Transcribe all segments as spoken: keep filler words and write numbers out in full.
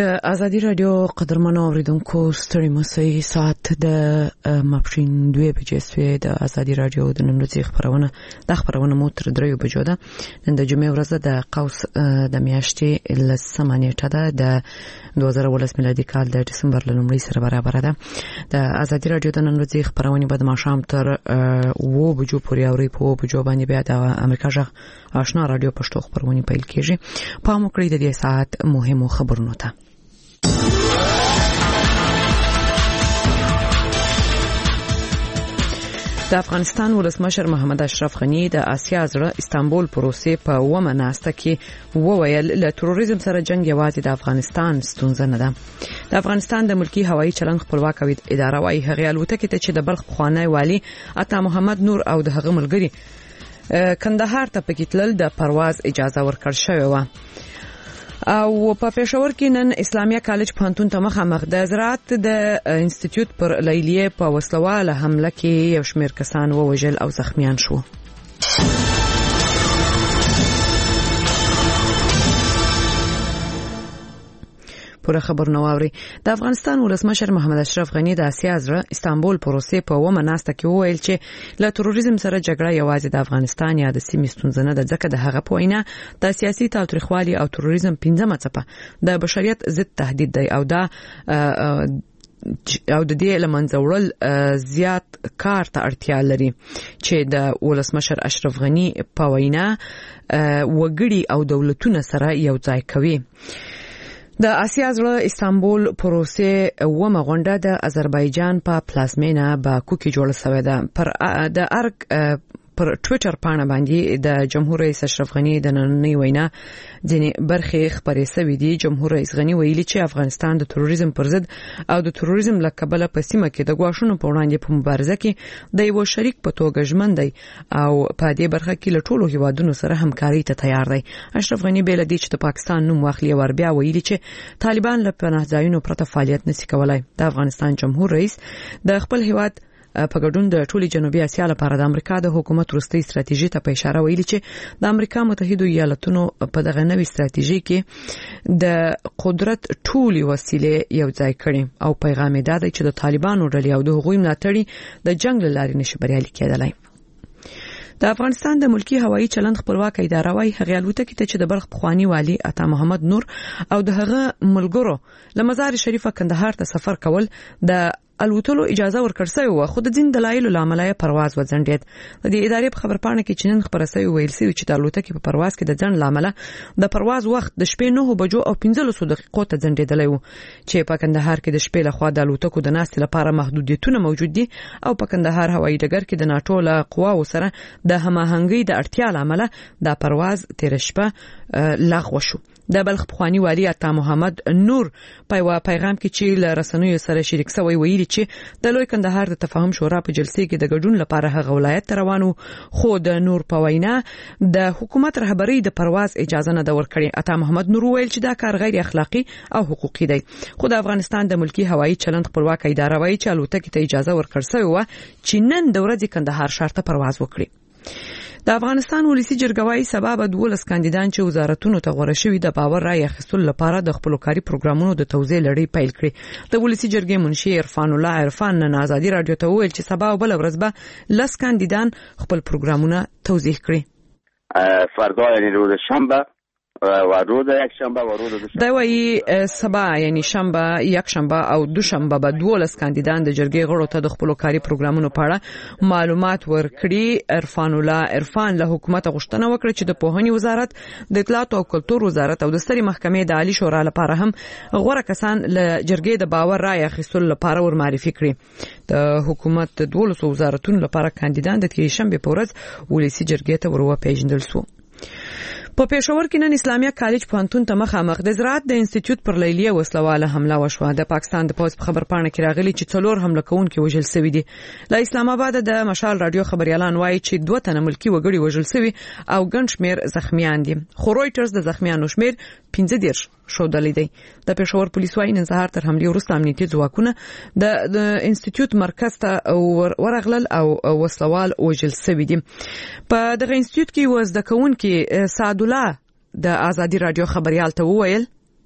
د ازادي رادیو قدرمنو اوریدونکو ستړي مسئ ساعت د ماپښین دوه بجې سوې د ازادي رادیو د نن ورځې خبرونه د خبرونه مو تر دریو بجو ده. نن د جمعې ورځ د قوس د میاشتې لسمه نیټه ده د دوه زره ولس میلادي کال د دسمبر لومړۍ سره برابر ده. د ازادي رادیو د نن ورځې خبرونه به د ماښام تر اوه بجو پورې اوري. په اوه بجو باندې بیا د امریکا ژغ آشنا رادیو پښتو خبرونه پیل کیږي. په مو کړی د دې ساعت مهمو خبرونو ته. د افغانستان ولسمشر محمد اشرف غنی د آسیا زړه استانبول پروسې په ومه ناسته کې وویل له تروریزم سره جنگ یوازې د افغانستان ستونزه نه ده. د افغانستان د ملکی هوایي چلند خپلواک اداره وايي هغه الوتکې ته چې د بلخ خوانی والی عطا محمد نور او د هغه ملګری کندهار ته پکېتل د پرواز اجازه ورکړل شوې و. او په پېښور کې نن اسلامیه کالج پوهنتون ته مخامخ د زراعت د انسټیټیوټ پر لیلیې په وسلواله حمله کې یو شمېر کسان ووژل او زخمیان شو. پوره خبر نو اوري. د افغانستان ولسمشر محمد اشرف غنی د آسیا زړه استانبول پروسې په ومه ناسته کې وویل چې له تروریزم سره جګړه یوازې د افغانستان یا د سیمې ستونزه نه ده، ځکه د هغه په وینا د سیاسي تاوتریخوالي او تروریزم پنځمه څپه د بشریت ضد تهدید دی او دا او د دې لمنځه وړل زیات کار ته اړتیا لري چې د ولسمشر اشرف غنی په وینا وګړي او دولتونه سره یو ځای کوي. د آسیا زړه استانبول پروسې ومه غونډه د آذربایجان په پلازمینه باکو کې جوړه شوې ده. پر د ارګ پر ټوئیټر پاڼه باندې د جمهور رئیس اشرف غنی د نننۍ وینا ځینې برخې خبرې شوې دي. جمهور رئیس غنی ویلي چې افغانستان د تروریزم پر ضد او د تروریزم له کبله په سیمه کې د غواښونو په وړاندې په مبارزه کې د یو شریک په توګه ژمن دی او په دې برخه کې له ټولو هیوادونو سره همکاري ته تیار دی. اشرف غنی بیل دی چې د پاکستان نوم واخلي ور بیا ویلي چې طالبان له پناه ځایونو پرته فعالیت نشي کولای. د افغانستان جمهور رئیس د خپل هیواد په ګډون د ټولي جنوبي اسیا لپاره د امریکا د حکومت وروستۍ ستراتیژي ته په اشاره ویلي چې د امریکا متحده ایالاتونو په دغه نوې ستراتیژي کې د قدرت ټولي وسیلې یو ځای کړي او پیغام یې دا دی چې د طالبانو ډلې او د هغوی ملاتړي د جنگ لارې نشي بریالي کېدلای. د افغانستان د ملکی هوایي چلند خپلواک اداره وايي هغه الوتکې ته چې د بلخ خوانی والی عطا محمد نور او د هغه ملګرو لمزار شریفه کندهار ته سفر کول د الوتلو اجازه ورکړ شوی و، خو د ځین دلایلو لامل پرواز وځنډید. د دې ادارې په خبرپاڼه کې چې نن خبره شوی ویل شوی چې د الوتکې په پرواز کې د ځنډ لامل د پرواز وخت د شپې نه بجو او پنځلس دقیقو ته ځنډیدلی و چې په کندهار کې د شپې له خوا د الوتکو د ناستې لپاره محدودیتونه موجود دي او په کندهار هوایي ډګر کې د ناټو له قواو سره د هماهنګۍ د اړتیا لامل د پرواز تیر شپه لغوه شو. د بلخ خوانی والی عطا محمد نور په پیغام کې چې له رسنیو سره شریک شوی ویلي چې د لوی کندهار د تفاهم شورا په جلسې کې د ګډون لپاره هغه ولایت روانو، خو د نور په وینا د حکومت رهبری د پرواز اجازه نه ورکړي. عطا محمد نور ویل چې دا کار غیر اخلاقی او حقوقي دی، خو د افغانستان د ملکی هوایي چلند خپلواک اداره وايي چې الوتکې ته اجازه ورکړل شوی و چې نن د ورځې کندهار ښار ته پرواز وکړي. د افغانستان ولسی جرګه وايي سبب د ولس کاندیدان چې وزارتونو ته غوړه شوی د باور رای اخیستلو لپاره د خپل کاري پروګرامونو د توزیع لړۍ پیل کړي. د ولسی جرګې منشي عرفان الله عرفان نن آزادي رادیو ته ویل چې سبا بل ورځ به لس کاندیدان خپل پروګرامونه توضیح کړي. فردا یعنی روز شنبه و روز یک شنبه و روز دوشنبه دا وایي سبا یعنی شنبه، یک شنبه او دوشنبه به دولس کاندیدان د جرګې غړو ته د خپل کاري پروګرامونو په اړه معلومات ورکړي. عرفان الله عرفان له حکومت غوښتنه وکړه چې د پوهنې وزارت، د اطلاعات او کلتور وزارت او د سترې محکمې د عالی شورا لپاره هم غوړه کسان له جرګې د باور رای اخیستلو لپاره ور معرفي کړي. د حکومت د دولس وزارتونو لپاره کاندیدان د تیر شنبه په ورځ ولسی جرګې ته ور وپیژندل شو. په پېښور کې نن اسلامیه کالج پوهنتون ته مخامخ د زراعت د انسټیټیوټ پر لیلیه وسلواله حمله وشوه. د پاکستان د پوز په خبرپاڼه کې راغلي چې څلور حمله کوونکي وژل شوي دي. له اسلام آباد د مشال رادیو خبريالان وایي چې دوه تنه ملکی وګړي وژل شوي او ګڼ شمېر زخمیان دي، خو رويټرز د زخمیانو شمېر پنځه دېرش ښودلی دی. د پېښور پولیس وایي نن سهار تر حملې وروسته امنیتي ځواکونه د انسټیټیوټ مرکز ته ورغلل او وسلوال وژل شوي دي. په دغه انسټیټیوټ کې یو زده کوونکی سعد الله د ازادي رادیو خبريال ته وویل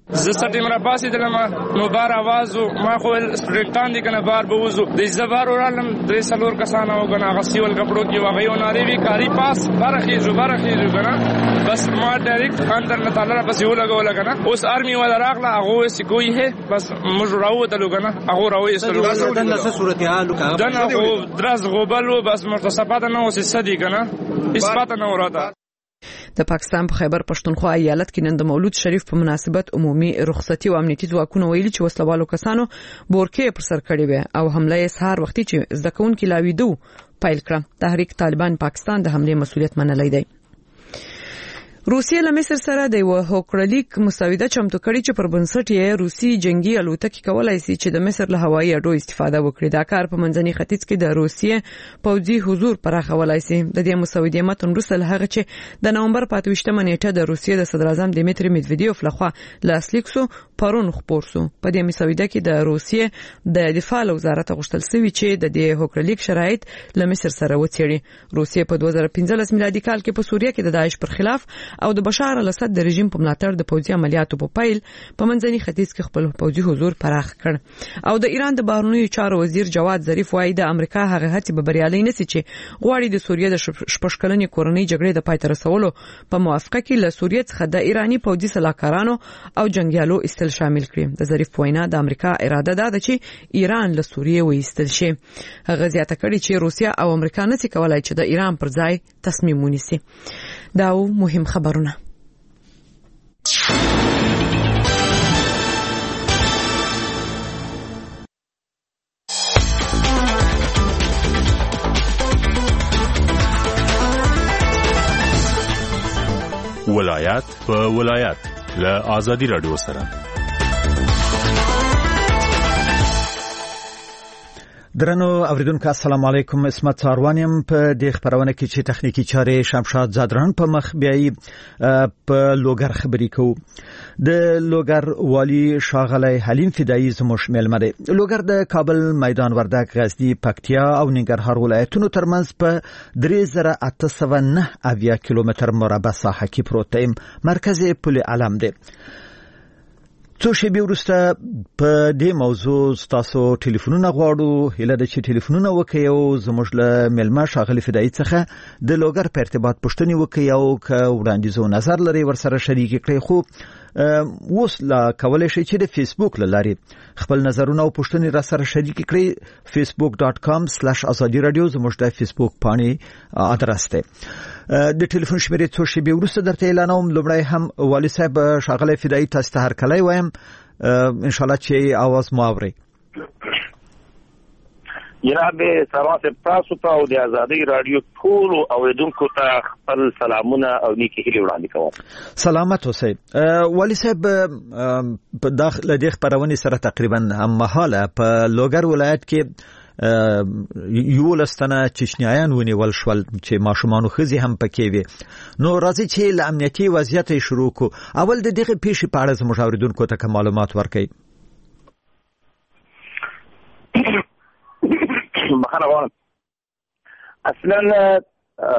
زه سټیم را پاسې دلم نو بار आवाज ما خو سټریټان دي کنه بار بوزو د زبر ورالم درې سلور کسان او کنه غسیول کپړو کې واغیو ناری وی کاری پاس برخي جو برخي جو کنه بس ما ډایرکټ اندر نه تعالی پسې ولګول کنه اوس ارمي ولا راغله هغه سی کوی هه بس موږ راو دلو کنه هغه راوي سلو دنه څه صورتحال وکړه دنه خو درز غوبلو بس مرتصفات نه اوس سدي کنه اثبات نه وراته. د پاکستان په خیبر پښتونخوا ایالت کې نن د مولود شریف په مناسبت عمومي رخصتي او امنیتي ځواکونه ویلي چې وسلوالو کسانو بورکې پر سر کړې وي او حمله یې سهار وختي چې زده کوونکي لاویدو پیل کړه. تحریک طالبان پاکستان د حمله مسؤلیت منلی دی. روسیه له مصر سره د یو هوکړلیک مساوده چمتو کړي چې پر بنسټ یې روسي جنگي الوتکې کولای شي چې د مصر له هوایي اډو استفاده وکړي. دا کار په منځني ختیځ کې د روسیې پوځي حضور پراخولای شي. د دې مساودې متن وروسته له هغه چې د نومبر په اتویشتمه نیټه د روسیې د صدر اعظم دیمیتری میدویدیوف لخوا لاسلیکسو پرون خبر شو. په دې مساوده کې د روسیې د دفاع وزارت غوښتل شوی چې د دې هوکړلیک شرایط له مصر سره وڅېړي. روسیې په دوه زره پنځلس میلادي کال کې په سوریه کې د داعش پر خلاف او د بشار الاسد د رژیم په ملاتړ د پوځي عملیاتو په پیل په منځني ختیځ کې خپل پوځي حضور پراخ کړ. او د ایران د بهرنیو چارو وزیر جواد ظریف وایي د امریکا هغه هڅې به بریالي نشي چې غواړي د سوریې د شپږکلنې کورنۍ جګړې د پای ته رسولو په موافقه کې له سوریې څخه د ایرانی پوځي سلاکارانو او جنگیالو استل شامل کړي. د ظریف وینا د امریکا اراده ده چې ایران له سوریې وایستل شي. هغه زیاته کړي چې روسیا او امریکا نشي کولای چې د ایران پر ځای تصمیم ونیسي. دا مهم خبرونه. ولایت په ولایت له آزادی رادیو سره. درنو اوریدونکو السلام علیکم. اسمت ساروانیم په دې خبرونه کې چې تخنیکی چارې شمشاد زادران په مخ بیاي په لوګر خبرې کوو. د لوګر والی شاغلی حلیم فدایی زموږ ملمه دی. لوګر د کابل، میدان وردګ، غزنی، پکتیا او ننګرهار ولایتونو ترمنځ په درې زره اته سوه نه اویا کیلومتر مربع ساحه کې پروت دی. مرکز پل علم دی. څو شېبې وروسته په دې موضوع تاسو ټلیفونونه غواړو. هیله ده چې ټلیفونونه وکړئ او زموږ له ملمه شاغلی فدایی څخه د لوګر په ارتباط پوښتنې وکړئ او که وړاندیز او نظر لري ورسره شریک کړئ. خو اوس لا کولای شئ چې د فیسبوک له لارې خپل نظرونه او پوښتنې را سره شریک کړئ. facebook dot com slash azadi radio زموږ د فیسبوک پاڼې ادرس دی. د ټلیفون شمیرې څو شېبې وروسته درته اعلانوم. لومړی هم والي صاحب شاغلی فدایی تاسو ته هرکلی وایم. ان شاء الله چې आवाज مو اورئ. جناب سلام تاسو ته او د آزادۍ رادیو ټول اوریدونکو ته خپل سلامونه او نیکی هیلې وړاندې کوم. سلامت اوسئ. والي صاحب په داخله د خبرونې سره تقریبا هم مهاله په لوګر ولایت کې یو لستنه چشنیان ونیول شول چې ماشومان خزي هم پکې وي. نو راځي چې له امنیتي وضعیت شروع کو. اول د دغه پیښې په اړه زموږ اوریدونکو ته معلومات ورکړئ. بخښنه غواړم. اصلا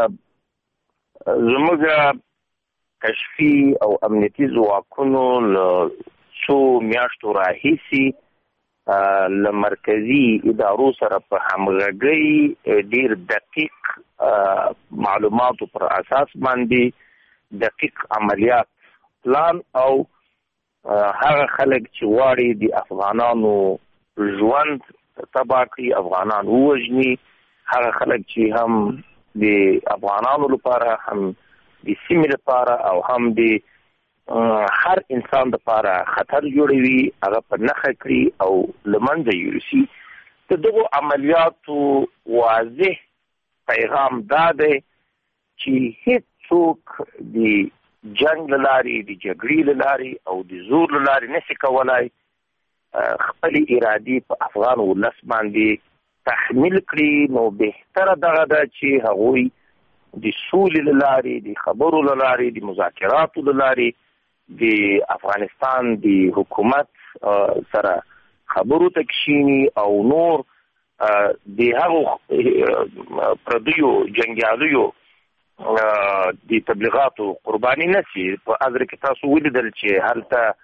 زموږ کشفي او امنیتي ځواکونو له څو میاشتو راهیسې له مرکزي ادارو سره په همغږۍ ډیر دقیق معلوماتو پر اساس باندې دقیق عملیات پلان او هغه خلک چې واړي د افغانانو ژوند تباہ کړي، افغانان ووژني، هغه خلک چې هم د افغانانو لپاره هم د سیمې لپاره او هم د هر انسان لپاره خطر جوړوي، هغه په نښه کړي او لمنځه یوسي. د دغو عملیاتو واضح پیغام دا دی چې هیڅوک د جنگ له لارې، د جګړې له لارې او د زور له لارې نشي کولای خپل ارادي په افغان ولس باندې تحمیل کړي. نو بهتره دغه ده چې هغوی د سولې له لارې، د خبرو له لارې، د مذاکراتو له لارې د افغانستان د حکومت سره خبرو ته کښیني او نور د هغو پردیو جنګیالیو د تبلیغاتو قرباني نشي. په اذر کې تاسو ولیدل چې هلته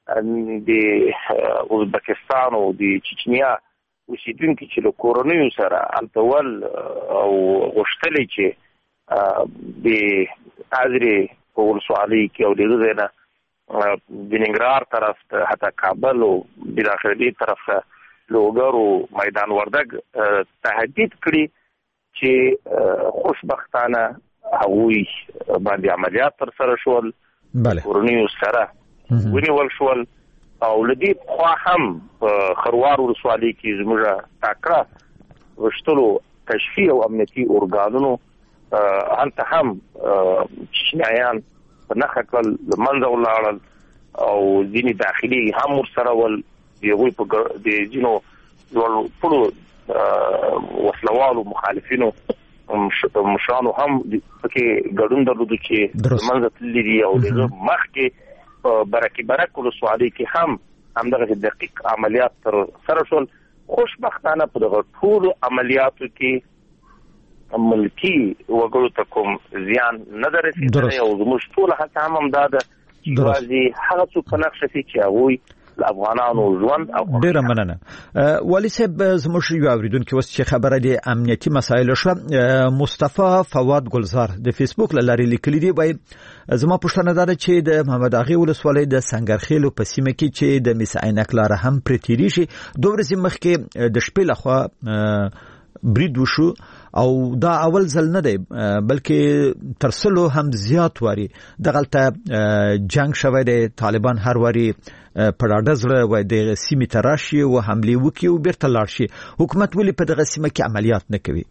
د ازبکستان او د چچنیا اوسیدونکو چې له کورونیو سره التول او غشتلې چې د ازري په ولسوالۍ کې او دغه ځای نه د ننګرهار طرف ته حتی کابل او بالاخره دې طرف ته لوګر او میدان وردګ تهدید کړي چې خوشبختانه هغوی باندې عملیات تر سره شول کورونیو سره ونیول شول او لدی خو هم خروار ولسوالۍ کې زموږه تاکړه وشتلو کشفي او امنیتي اورګانونو هلته هم چچنیایان په نښه کړل له منځه ولاړل او ځینې داخلي هم ورسره ول د هغوی په د ځینو لوړ پوړو وسلوالو مخالفینو مشرانو هم پکې ګډون درلودو چې منځه تللي دي او دغه مخکې برکې برک ولسوالۍ کې هم همدغه دقیق عملیات تر سره شول. خوشبختانه په دغه ټولو عملیاتو کې ملکی وګړو ته کوم زیان نه ده رسېدلی او زموږ ټوله هڅه هم همدا ده چې یوازې هغه څوک په نقشه شي چې هغوی افغانانو ژوند او ډیره مننه. والي صاحب زموږ یو اوریدونکو اوس چې خبره د امنیتي مسایلو شو مصطفی فواد ګلزار د فیسبوک لاري لیکلي دی وای زما پوښتنه ده چې د محمد اغي ولسوالۍ د سنگرخیلو په سیمه کې چې د میس عینک لار هم پرتيري شي دوه ورځې مخکې د شپې لخوا برید وشو او دا اول ځل نه دی بلکې ترسلو هم زیات واري دغلطه جنگ شوه د طالبان هر واري په ډاډه زړه وای د سیمې ته راشي او حمله وکړي او بیرته لاړ شي. حکومت ولې په دغه سیمه کې عملیات نه کوي؟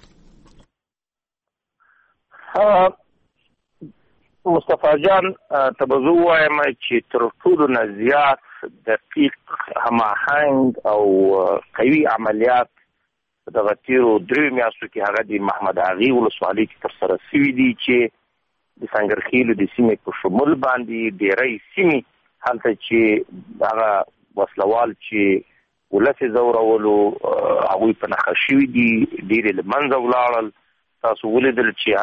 مصطفی جان تبزو وایم چې تر ټولو نه زیات دقیق هماهنګ او قوي عملیات دغه تیرو درې میاشتو کې هغه د محمد اغي ولسوالۍ کې تر سره شوي دي چې د سنگرخیلو د سیمې په شمول باندې ډېری سیمې هلته چې هغه وسلوال چې ولسې زورولو هغوی په نښه شوي دي ډېرې له منځه ولاړل. تاسو ولیدل چې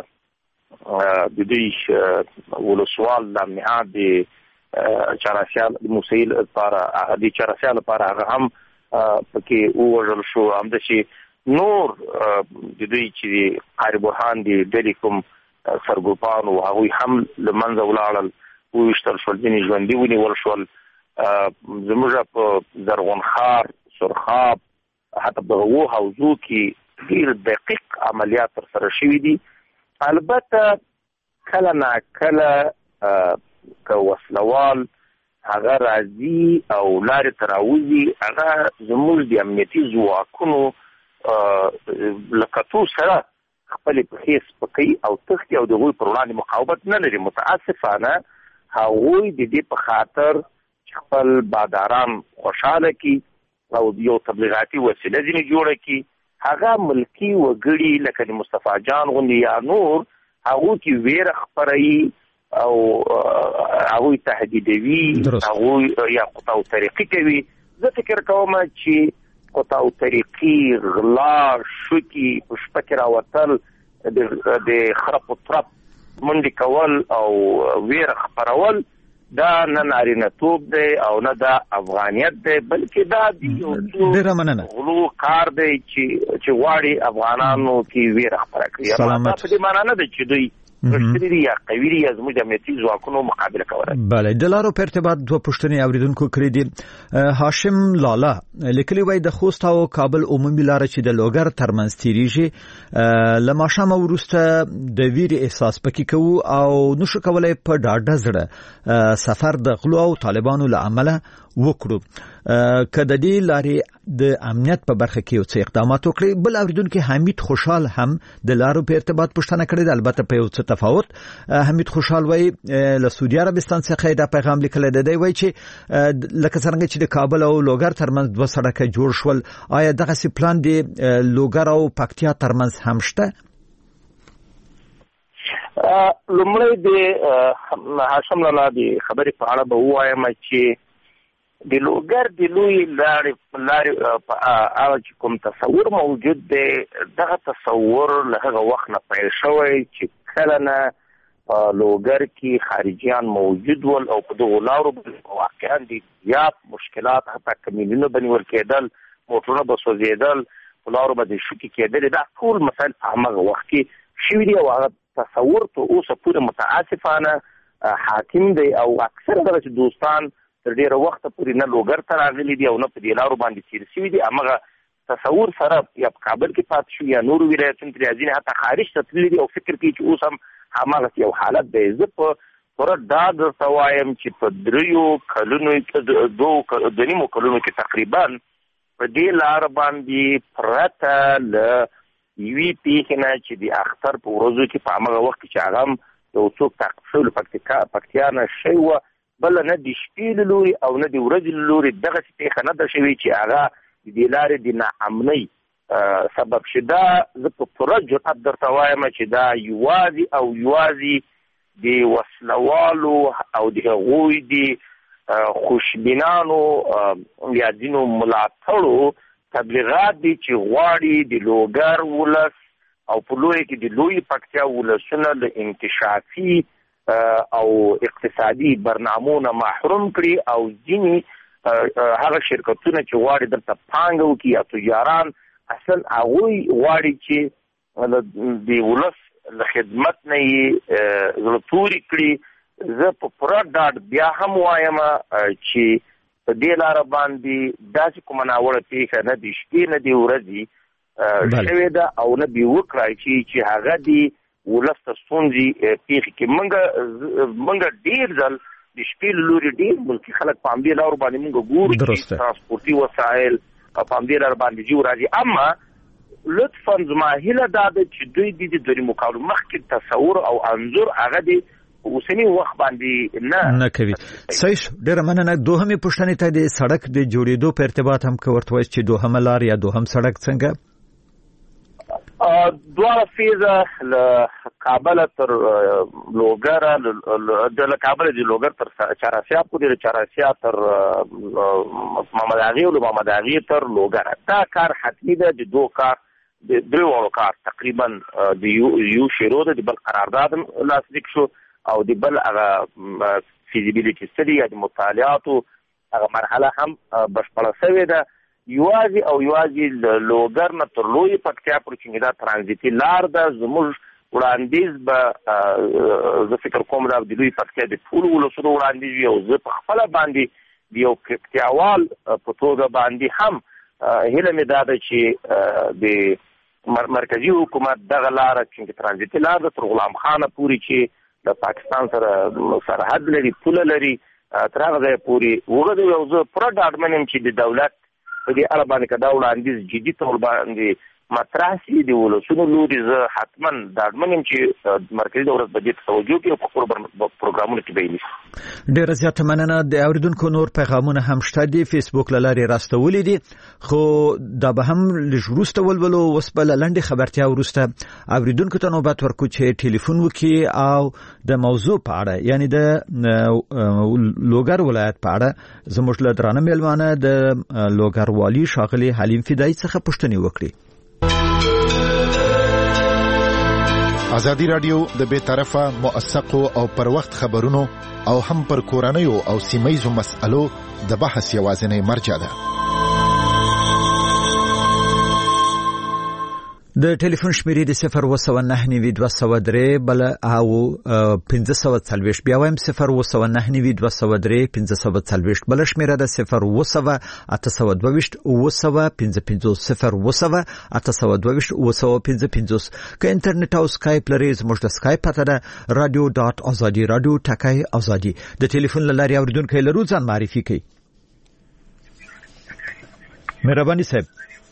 هلته د دوی ولسوال د امنیت د چارسیال موسیل لپاره د چارسیال لپاره هغه هم پکې ووژل شو. همداسې نور د دوی چې قاری برهان د ډلې کوم سرګروپانو هغوی هم له منځه ولاړل وویشتل شول ځینې ژوندي ونیول شول. زموږ په زرغونخار سرخاب حتی په هغو حوزو کې ډېر دقیق عملیات تر سره شوي دي. البته کله ناکله که وسلوال هغه راځي او لارې ته راوځي هغه زموږ د امنیتي ځواکونو له کتو سره خپلې پښې سپکوي او تښتي او د هغوی پر وړاندې مقاومت نه لري. متاسفانه هغوی د دې په خاطر چې خپل باداران خوشحاله کړي او یو تبلیغاتي وسیله ځینې جوړه کړي هغه ملکي وګړي لکه د مصطفی جان غوندې یا نور هغوی کې ویره خپروي او هغوی تهدیدوي هغوی یا قطع طریقي کوي. زه فکر کوم چې قطع طریقي غلا شوکي په شپه کې راوتل د خرپ و ترپ منډې کول او ویره خپرول دا نه نارینه توب دی او نه دا افغانیت دی بلکې دا د غلو کار دی چې غواړي افغانانو کې ویره خپره کړي. دا په دې معنا نه ده چې دوی رښتینی یا قوي یا زموږ د امنیتي ځواکونو مقابله کولای. بله د لارو په ارتباط دوه پوښتنې اوریدونکو کړې دي. هاشم لالا لیکلي وای د خوست او کابل عمومي لار چې د لوګر ترمنځ تیریږي له ماښامه وروسته د ویرې احساس پکې کوو او نشو کولای په ډاډه زړه سفر د غلو او طالبانو له امله وکړو. که د دې لارې د امنیت په برخه کې یو څه اقدامات وکړي. بل اوریدونکو حمید خوشحال هم د لارو په ارتباط پوښتنه کړې ده البته په یو څه تفاوت. حمید خوشحال وای له سعودي عربستان څخه دا پیغام لیکل دی وای چې لکه څنګه چې د کابل او لوګر ترمنځ دوه سړکه جوړ شول آیا دغه سی پلان دی لوګر او پکتیا ترمنځ هم شته؟ لومړی د هاشم لالا د خبرې په اړه به ووایم چې د لوګر د لوی لارې لارې په اړه چې کوم تصور موجود دی دغه تصور له هغه وخت نه پیل شوی چې کله نه لوګر کې خارجيان موجود ول او په دغه لارو واقعا دي زیات مشکلات حتی کمیلونه بنول کېدل موټرونه بسوځېدل لارو باندې شوکي کېدل دا ټول مسایل په هغه وخت کې شوي دي او هغه تصور ته اوسه پورې متاسفانه حاکم دی او اکثر دغه دوستان تر ډیره وخت پورې نه لوګر ته راغلي دي او نه په دې لارو باندې تیر شوي دي هغه تصور سره یا په کابل کې پاتې شو یا نورو ولایتونو کې راځي حتی خارج ته تللي دي او فکر کوي چې اوس هم هماغه یو حالت دی زه په پوره دا درته وایم چې په دریو کلونو کې دوه د نیمو کلونو کې تقریبا په دې لار باندې پرته له یوې پیښې نه چې د اختر په ورځو کې په هماغه وخت کې چې هغه هم یو څوک تعقیب شوي له پکتیا نه شوی وه بله نه د شپې له لوري او نه د ورځې له لوري دغسې پیښه نه ده شوې چې هغه د دې لارې د ناامنۍ سبب شي دا زه په پوره جرأت درته وایم چې دا یوازې او یوازې د وسلوالو او د هغوی د خوشبینانو یا ځینو ملاتړو تبلیغات دي چې غواړي د لوګر ولس او په لوی کې د لوی پکتیا ولسونه له انکشافي او اقتصادي برنامونه محروم کړي او ځینې هغه شرکتونه چې غواړي دلته پانګه وکړي یا تجاران اصل هغوی غواړي چې د ولس له خدمت نه یې زړه توري کړي زه په پوره ډاډ بیا هم وایم چې په دې لاره باندې داسې کومه ناوړه پیښه نه د شپې نه د ورځې شوې ده او نه به وکړای چې چې هغه د ولس ته ستونزې پیښې کې موږ موږ ډېر ځل د شپې له لوري ډېر ملکي خلک په همدې لارو باندې موږ ګورو چې ترانسپورټي وسایل په همدې لار باندې ځي راځي اما لطفا زما هیله دا ده چې دوی د دې مقابل مخکې تصور او انظور هغه د اوسنی وخت باندې نه نه کوي صحیح ډېر مننه دوهمې پوښتنې ته د سړک د جوړېدو په ارتباط هم کوي چې دوهمه لار یا دوهم سړک څنګه دواړه فیزه له کابل تر لوګر د کابل د لوګر تر چاراسیا پورې چاراسیا تر محمد اغي او محمد اغي تر لوګر دا کار حتمی ده د دوه کار د درو کار تقریبا د یو شیرو د بل قرارداد لاسلیک شو او د بل هغه فیزیبیلیټي سټډي یا د مطالعاتو هغه مرحله هم بشپړه شوې ده یوازې او یوازې لوګر نه تر لوی پکتیا پورې چې دا ترانزیتي لار ده زموږ وړاندیز به زه فکر کوم دا د لوی پکتیا د ټولو ولسونو وړاندیز وي او زه په خپله باندې د یو پکتیاوال په توګه باندې هم هیله مې دا ده چې د مرکزي حکومت دغه لاره چې ترانزیتي لار ده تر غلام خانه پورې چې د پاکستان سره سرحد لري پوله لري تر هغه ځایه پورې وګورئ او زه پوره ډاډمن یم چې د دولت په دې اړه باندې که دا وړاندیز جدي تول باندې مطرح شي د ولسونو لوري زه حتما ډاډمن یم چې مرکزي دولت به دې ته توجه کړي او په خپلو پروګرامونو کې به یې نیسي ډېره زیاته مننه د اورېدونکو نور پیغامونه هم شته دي فیسبوک له لارې راستولي دي خو دا به هم لږ وروسته ولولو اوس به له لنډې خبرتیا وروسته اورېدونکو ته نوبت ورکړو چې ټلیفون وکړي او د موضوع په اړه یعنی د لوګر ولایت په اړه زموږ له درانه میلمانه د لوګر والي ښاغلي حلیم فدایي څخه پوښتنې وکړي ازادي رادیو د بے طرفه موثقو او پر وخت خبرونو او هم پر کورنیو او سیمایي مسألو د بحث یوازینی مرجع ده. د ټلیفون شمیرې د صفر و سو نه نیوي دوه سو درې بل او پنځه سو څلوېښت بیا وایم صفر و سو نه نیوي دوه سو درې پنځه سو څلوېښت بل شمیره د صفر و سو اته سو دوه ویشت و سو پنځه پنځوس صفر و سو اته سو دوه ویشت و سو پنځه پنځوس که انټرنیټ او سکایپ لري زموږ د سکایپ پته ده رادیو ډاټ ازادي رادیو ټکای ازادي د ټلیفون لاري اوریدونکو لرو ځان معرفي کړئ. مهرباني صاحب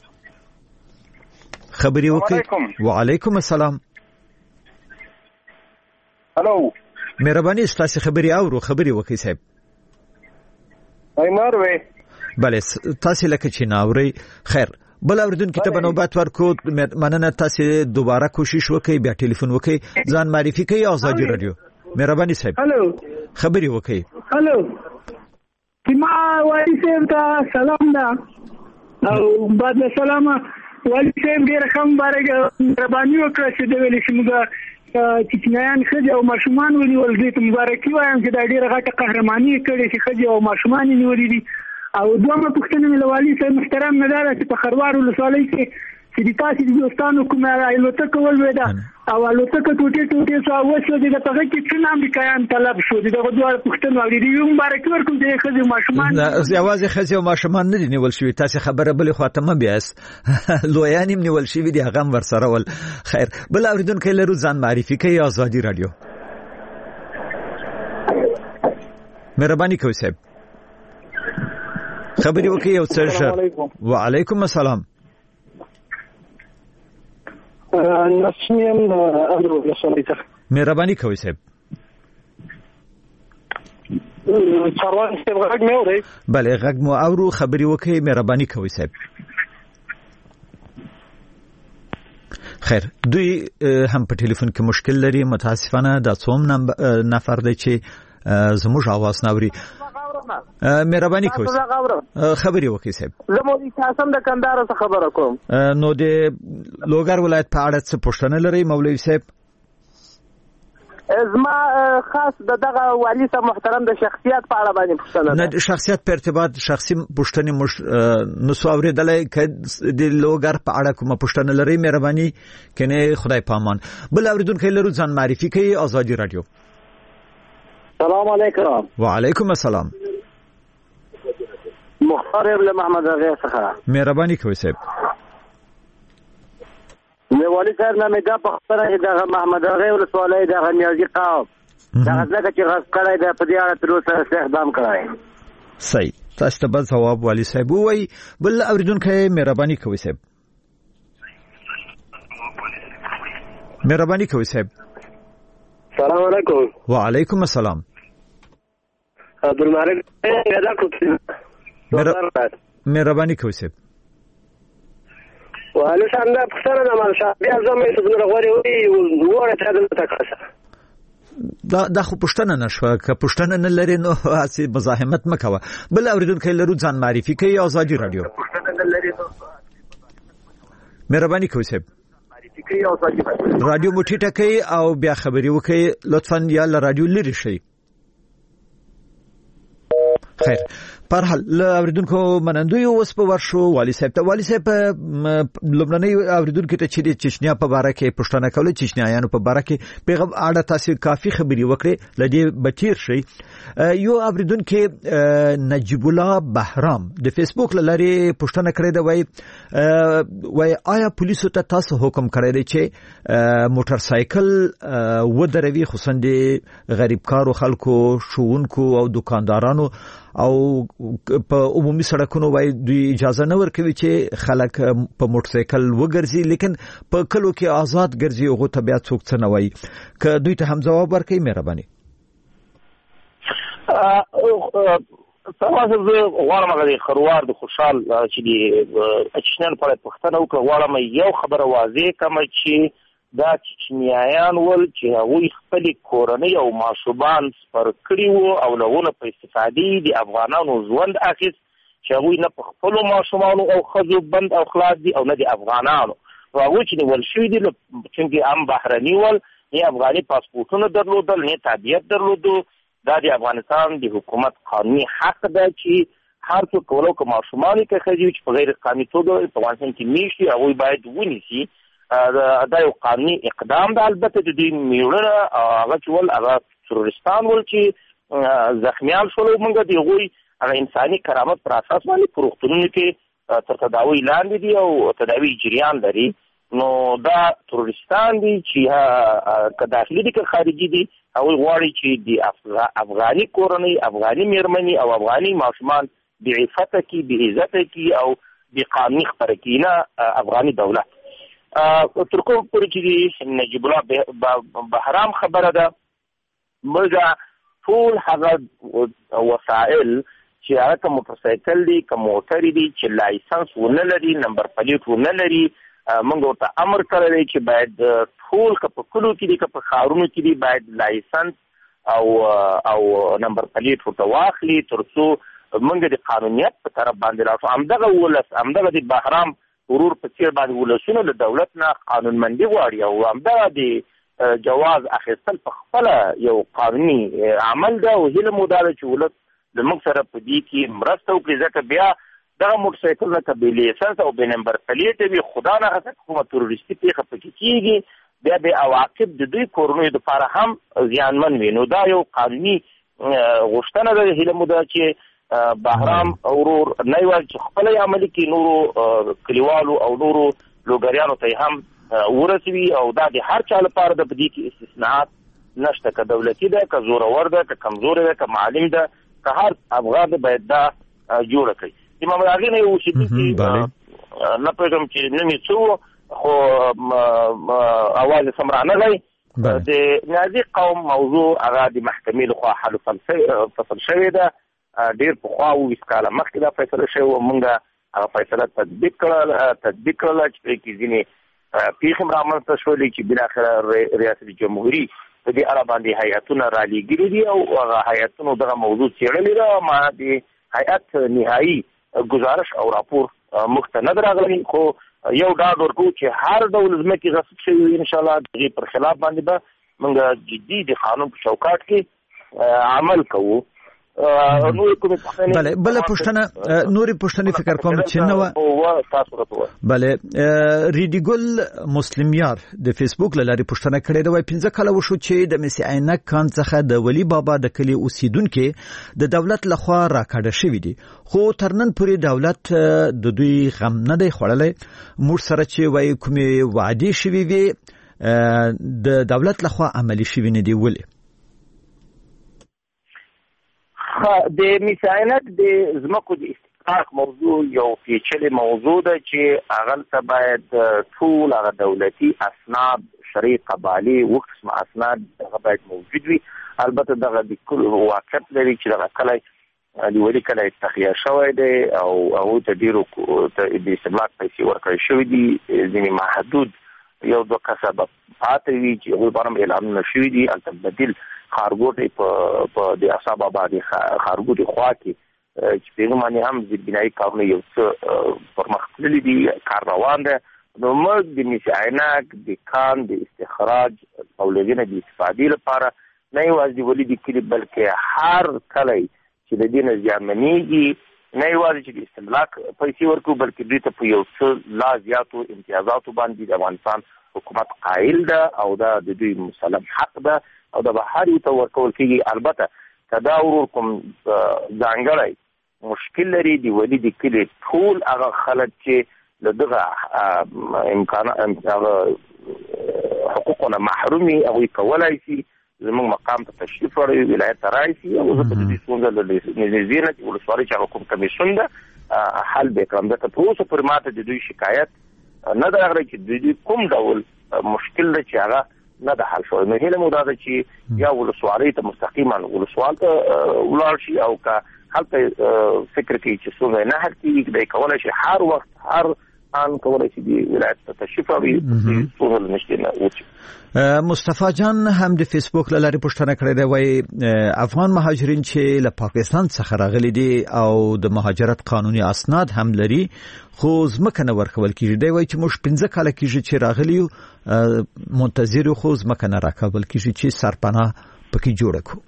خبري وکړئ. وعلیکم السلام. هلو مهرباني ستاسو خبري اورو خبري وکړئ صاحب. ایمار وې بله تاسو لکه چې ناوري خیر بل اوردون کتاب نوبت ورکو مننه تاسو دوباره کوشش وکړئ بیا ټلیفون وکړئ ځان معرفي کړئ ازادي رادیو. مهرباني صاحب. هلو خبري وکړئ. هلو کما والی صاحب ته سلام ده او بعد سلام والی صاحب ډېر ښه مبارک مهرباني وکړه چې د ویلې چې موږ چې چینایان ښځې او ماشومان ونیول دي ته مبارکي وایم چې دا ډېره غټه قهرماني یې کړې چې ښځې او ماشومان یې نیولي دي. او دومره پوښتنه مې له والي صاحب محترم نه دا ده چې په خروار ولسوالۍ کې چې د تاسې د دوستانو کومه الوتکه ولوېده او الوتکه ټوټې ټوټې شوه وسوځېده په هغه کې څونه امریکایان طلب شو. د دغه دواړو پوښتنو اورېدې یو مبارکي ورکوم چې ښځې او ماشومان یوازې ښځې او ماشومان نه دي نیول شوي تاسې خبره بلې خواته مه بیاست لویان هم نیول شوي دي هغه هم ورسره ول. خیر بل اورېدونکی لرو ځان معرفي کوي ازادي راډیو. مهرباني کوئ صاحب خبرې وکړئ یو څه ژر. وعلیکم السلام. نسیم اندرو لسوالي څخه مهرباني کوئ صاحب. چاروان صاحب غږ مې اورئ؟ بله غږ مو اورو خبرې وکړئ مهرباني کوئ صاحب. خیر دوی هم په ټلیفون کې مشکل لري متاسفانه دا څوم نفر دی چې زموږ आवाज نه اوري. مهرباني کوئ خبرې وکړئ صاحب. زه مولوي قاسم د کندهار څخه خبره کوم. نو د لوګر ولایت په اړه څه پوښتنه لرئ مولوي صاحب؟ زما خاص د دغه والي صاحب محترم د شخصیت په اړه باندې پوښتنه ده. نه شخصیت په ارتباط شخصي پوښتنې موږ نو سو اورېدلای ک د لوګر په اړه کومه پوښتنه لرئ مهرباني کنه خدای پامان. بل اوریدونکو لرو ځان معرفي کوي ازادي رادیو. السلام علیکم. وعلیکم السلام. مختار ابن محمد اغا څخه مهرباني کوئ صاحب. مې والي صاحب نه مې دا پوښتنه چې دغه محمد اغا ولسوالۍ دغه نیازي قوم دغه ځکه چې غصب کړی دی په دې اړه تر اوسه استخدام کړی. صحیح تاسو ته بل ځواب والي صاحب وایي. بل اوریدونکو مهرباني کوئ صاحب. مهرباني کوئ صاحب. السلام علیکم. وعلیکم السلام. عبدالمالک پیدا کوم مهرباني کوئ صاحب. والي صاحب دا پښتنه د مالشه بیا زمې څه نه غوړي وي وره ته د تکاسه دا د خو پښتنه نشوه که پښتنه نه لري نو اسی مزاحمت مکوه. بل اوریدونکو لرو ځان معرفي کوي ازادي رادیو. مهرباني کوئ صاحب. رادیو مو ټیټه کوي او بیا خبرې وکړئ لطفا یا له رادیو لرې شئ. خیر پر حال له اوریدونکو منندوی اوس په ورشو والي صاحب ته. والي صاحب لومړنۍ اوریدونکو ته چې د چچنیا په باره کې پوښتنه کوله چچنیایانو په باره کې پیغام اړه تاسو کافي خبري وکړي لدی بچیر شي. یو اوریدونکو نجیب الله بهرام د فیسبوک لاري پوښتنه کړې ده وای وای آیا پولیسو ته تاسو حکم کړی دی چې موټر سایکل ودروي خصوصا د غریب کارو خلکو شوونکو او دکاندارانو او په عمومي سړکونو وای دوی اجازه نه ورکوي چې خلک په موټر سایکل وګرځي لیکن په کلو کې آزاد ګرځي او طبيعت څوک څه نه وای که دوی ته هم جواب ورکړي مهرباني. تاسو زه غواړم هغه خروار د خوشحال چې د چشنل په پښتنه وکړه غواړم یو خبره واضح کوم چې دا چچنیایان ول چې هغوی خپل کورنۍ او ماشومان پر کړي وو او لهونه په استفادې د افغانانو ژوند اخیست چې هغوی نه په خپلو ماشومانو او ښځو بند او خلاص دي او نه د افغانانو. هغوی چې نیول شوي دي چونکې هم بهرني ول نه افغاني پاسپورټونه درلودل نه تابعیت درلودو. دا د افغانستان د حکومت قانوني حق ده چې هر څوک کولو که ماشومان یې که ښځې چې په غیر قانوني توګه په افغانستان کې میشتي هغوی باید ونیسي. دا یو قانوني اقدام ده. البته د دوی میړونه هغه چې ول هغه ترورستان ول چې زخمیان شول موږ د هغوی هغه انساني کرامت پر اساس باندې په روغتونونو کې تر تداوی لاندې دي او تداوی جریان لري. نو دا ترورستان دي چې که داخلي دي که خارجي دي هغوی غواړي چې د افغاني کورنۍ افغاني میرمنې او افغاني ماشومان بعفته کې بعزته کې او بقانوني خپره کړي نه افغاني دولت. تر کوم پورې چې نجیب الله بهرام خبره ده موږ ټول هغه وسایل چې هغه که موټر سایکل دي که موټر دي چې لایسنس ونه لري نمبر پلیټ ونه لري موږ ورته امر کړی دی چې باید ټول که په کلو کې دي که په ښارونو کې دي باید لایسنس او او نمبر پلیټ ورته واخلي تر څو موږ د قانونیت په طرف باندې راشو. همدغه ولس همدغه د بهرام ورور په څیر باندې ولسونه له دولت نه قانونمندي غواړي او همدغه د جواز اخیستل په خپل یو قانوني عمل ده او هله مو دا چې ولت د موږ سره په دې کې مرسته وکړي ځکه بیا دا موټر سایکل نه کبي لیسنس او به نمبر پلیټ وي خدا نه غوښتل کومه تروریستي پیښه پکې کیږي بیا به عواقب د دوی کورنۍ لپاره هم زیانمن وي نو دا یو قانوني غوښتنه ده هله مو دا چې بهرام اورور نه یوازې خپل عملي کې نورو کلیوالو او نورو لوګریانو ته هم ورسوي او دا د هر چا لپاره د بدی کې استثناءات نشته که دولتي ده که زورور ده که کمزور ده که معلم ده که هر افغان باید دا جوړ کړي امام راغی نه یو شي چې نه پېژم چې نه می څو خو اواز سمرانه دی د نازي قوم موضوع هغه د محکمې لخوا حل فصل شوی ده ډیر په خوا او وسکاله مخکې دا فیصله شوی و مونږه هغه فیصله تطبیق کړل تطبیق کړل چې کې ځینې پیښې رامنځته شولې چې بالاخره ریاست جمهوریت په دې اړه باندې هیئتونه را لېږلي دي او هغه هیئتونه دغه موضوع څېړلې ده ما د هیئت نهایي گزارش او راپور موږ ته نه راغلی خو یو ډاډ ورکوو چې هر ډول ځمکې غصب شوي وي انشاءالله د هغې پر خلاف باندې به موږ جدي د قانون په چوکاټ کې عمل کوو بله بله پښتنه نوري پښتنې فکر کوم چې نو بله ریډیګل مسلم یار د فیسبوک لاري پښتنه کړې دا وای پنځه کاله وشو چې د مسی عینک کان څخه د ولی بابا د کلی اوسیدونکو د دولت لخوا راکړه شوې دي خو ترنن پورې دولت د دوی غم نه دی خوړلې موږ سره چې وای کومې وعده شوې وي د دولت لخوا عملی شوې نه دی ولې د میثاقات د زمکو د استحقاق موضوع یو پیچلې موضوع ده چې هغه ته باید ټول هغه دولتي اسناد شرعي قبالي وقسم اسناد هغه باید موجود وي البته دغه د کل واقعیت لري چې دغه کله د ولی کله تخیه شوی دی او هغه ته ډیرو د استملاک پیسې ورکړل شوې دي ځینې محدود یو دوه کسبه پاتې وي چې هغوی باندې اعلانونه شوي دي هلته بدیل خارګوټې په په د اصحاب آباد خارګوټې خوا کې چې په هغه باندې هم د بنایي کارونه یو څه پرمخ تللي دي کار روان ده نو موږ د مسی عینک د کان د استخراج او لګنه د استفادې لپاره نه یوازې د ولي د کلي بلکې هر کلی چې د دې نه زیانمنېږي نه یوازې چې د استملاک پیسې ورکړو بلکې دوی ته په یو څه لا زیاتو امتیازاتو باندې د افغانستان حکومت قایل ده او دا د دوی مسلم حق ده او د بهر یو ته ورکول کېږي البته که دا ورور کوم ځانګړی مشکل لري د ولي د کلي ټول هغه خلک چې له دغه امکانات هغه حقوقونه محرومي هغوی کولی شي زموږ مقام ته تشریف وړی ولایت ته راشي او زه په دې ستونزه له نږدې نه چې ولسوالۍ چې هغه کوم کمیسیون ده حل به کړم ځکه تر اوسه پورې ماته د دوی شکایت نه ده راغلی چې دوی کوم ډول مشکل ده چې هغه نه ده حل شوی نو هیله مو دا ده چې یا ولسوالۍ ته مستقیما ولسوال ته ولاړ شي او که هلته فکر کوي چې څومره نه حل کېږي دی کولی شي هر وخت هر ان کولی شي د ولایت ته تشریف راوړي څومره له نږدې نه وڅي مصطفی جان هم د فیسبوک له لارې پوښتنه کړې ده وایي افغان مهاجرین چې له پاکستان څخه راغلي دي او د مهاجرت قانوني اسناد هم لري خو ځمکه نه ورکول کېږي دی وایي چې موږ پنځه کاله کېږي چې راغلي یو منتظر یو خو ځمکه نه راکول کېږي چې سرپناه پکې جوړه کړو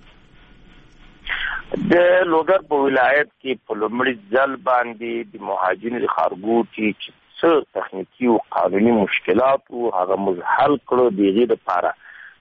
د لوګر په ولایت کې په لومړي ځل باندې د مهاجرینو د خارګوټي چې څه تخنیکی او قانوني مشکلات او هغه مزحل کړو د دې لپاره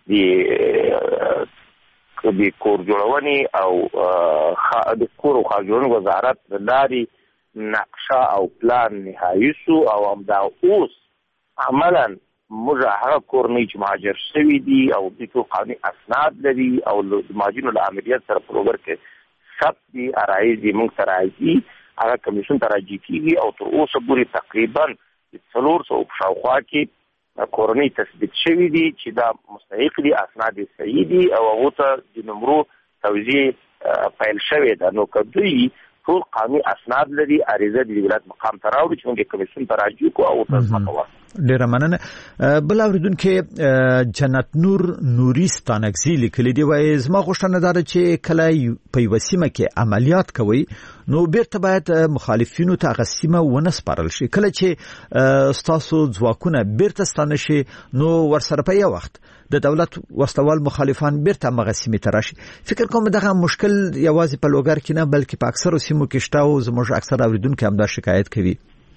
د د کور جوړونې او د کور او خار جوړونې وزارت د لارې نقشه او پلان نهایي شو او همدا اوس عملاً موږ هغه کورنۍ چې مهاجر شوي دي او د ټول قانوني اسناد لري او د مهاجرینو له امنیت سره په لوګر کې ثبت دي عرایض یې موږ ته راځي هغه کمیسیون ته راجع کېږي او تر اوسه پورې تقریبا څلور سوه په شاوخوا کې کورنۍ تثبیت شوي دي چې دا مستحق دي اسناد یې صحیح دي او هغو ته د نمرو توزیع پیل شوې ده نو که دوی ټول قانوني اسناد لري عریضه د ولایت مقام ته راوړي چې موږ یې کمیسیون ته راجع کړو او ته ځمکه ورکړو ډیره مننه. بل اوریدونکو جنت نور نورستانګزی لیکلي دی وای زما غوښتنه ده چې کله په وسیمه کې عملیات کوي نو بیرته باید مخالفینو ته غسیمه ونه سپارل شي. کله چې ستاسو ځواکونه بیرته ستانه شي نو ورسره په یو وخت د دولت وسلوال مخالفان بیرته مغسیمه تراشي. فکر کوم دغه مشکل یوازې په لوګر کې نه بلکې په اکثر سیمو کې شته او زموږ اکثر اوریدونکو هم دا شکایت کوي.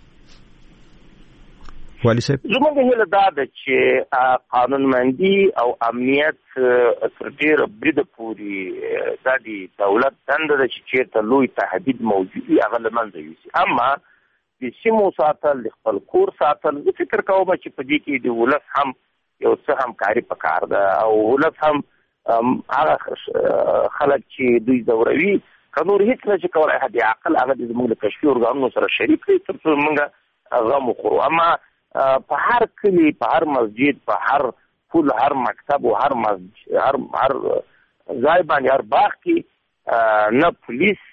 والی صاحب زموږ هیله دا ده چې قانونمندي او امنیت تر ډیره بریده پورې دا د دولت دنده ده چې چیرته لوی تهدید موجود وي هغه له منځه یوسي. اما د سیمو ساتل د خپل کور ساتل زه فکر کوم چې په دې کې د ولس هم یو څه همکاري پکار ده او ولس هم هغه خلک چې دوی ځوروي که نور هیڅ نه چې کولی حد عقل هغه د زموږ د کشفي ارګانونو سره شریک کړي تر څو موږ غم وخورو. اما په هر کلی په هر مسجد په هر پل هر مکتب او هر مسجد هر هر ځای باندې هر باغ کې نه پولیس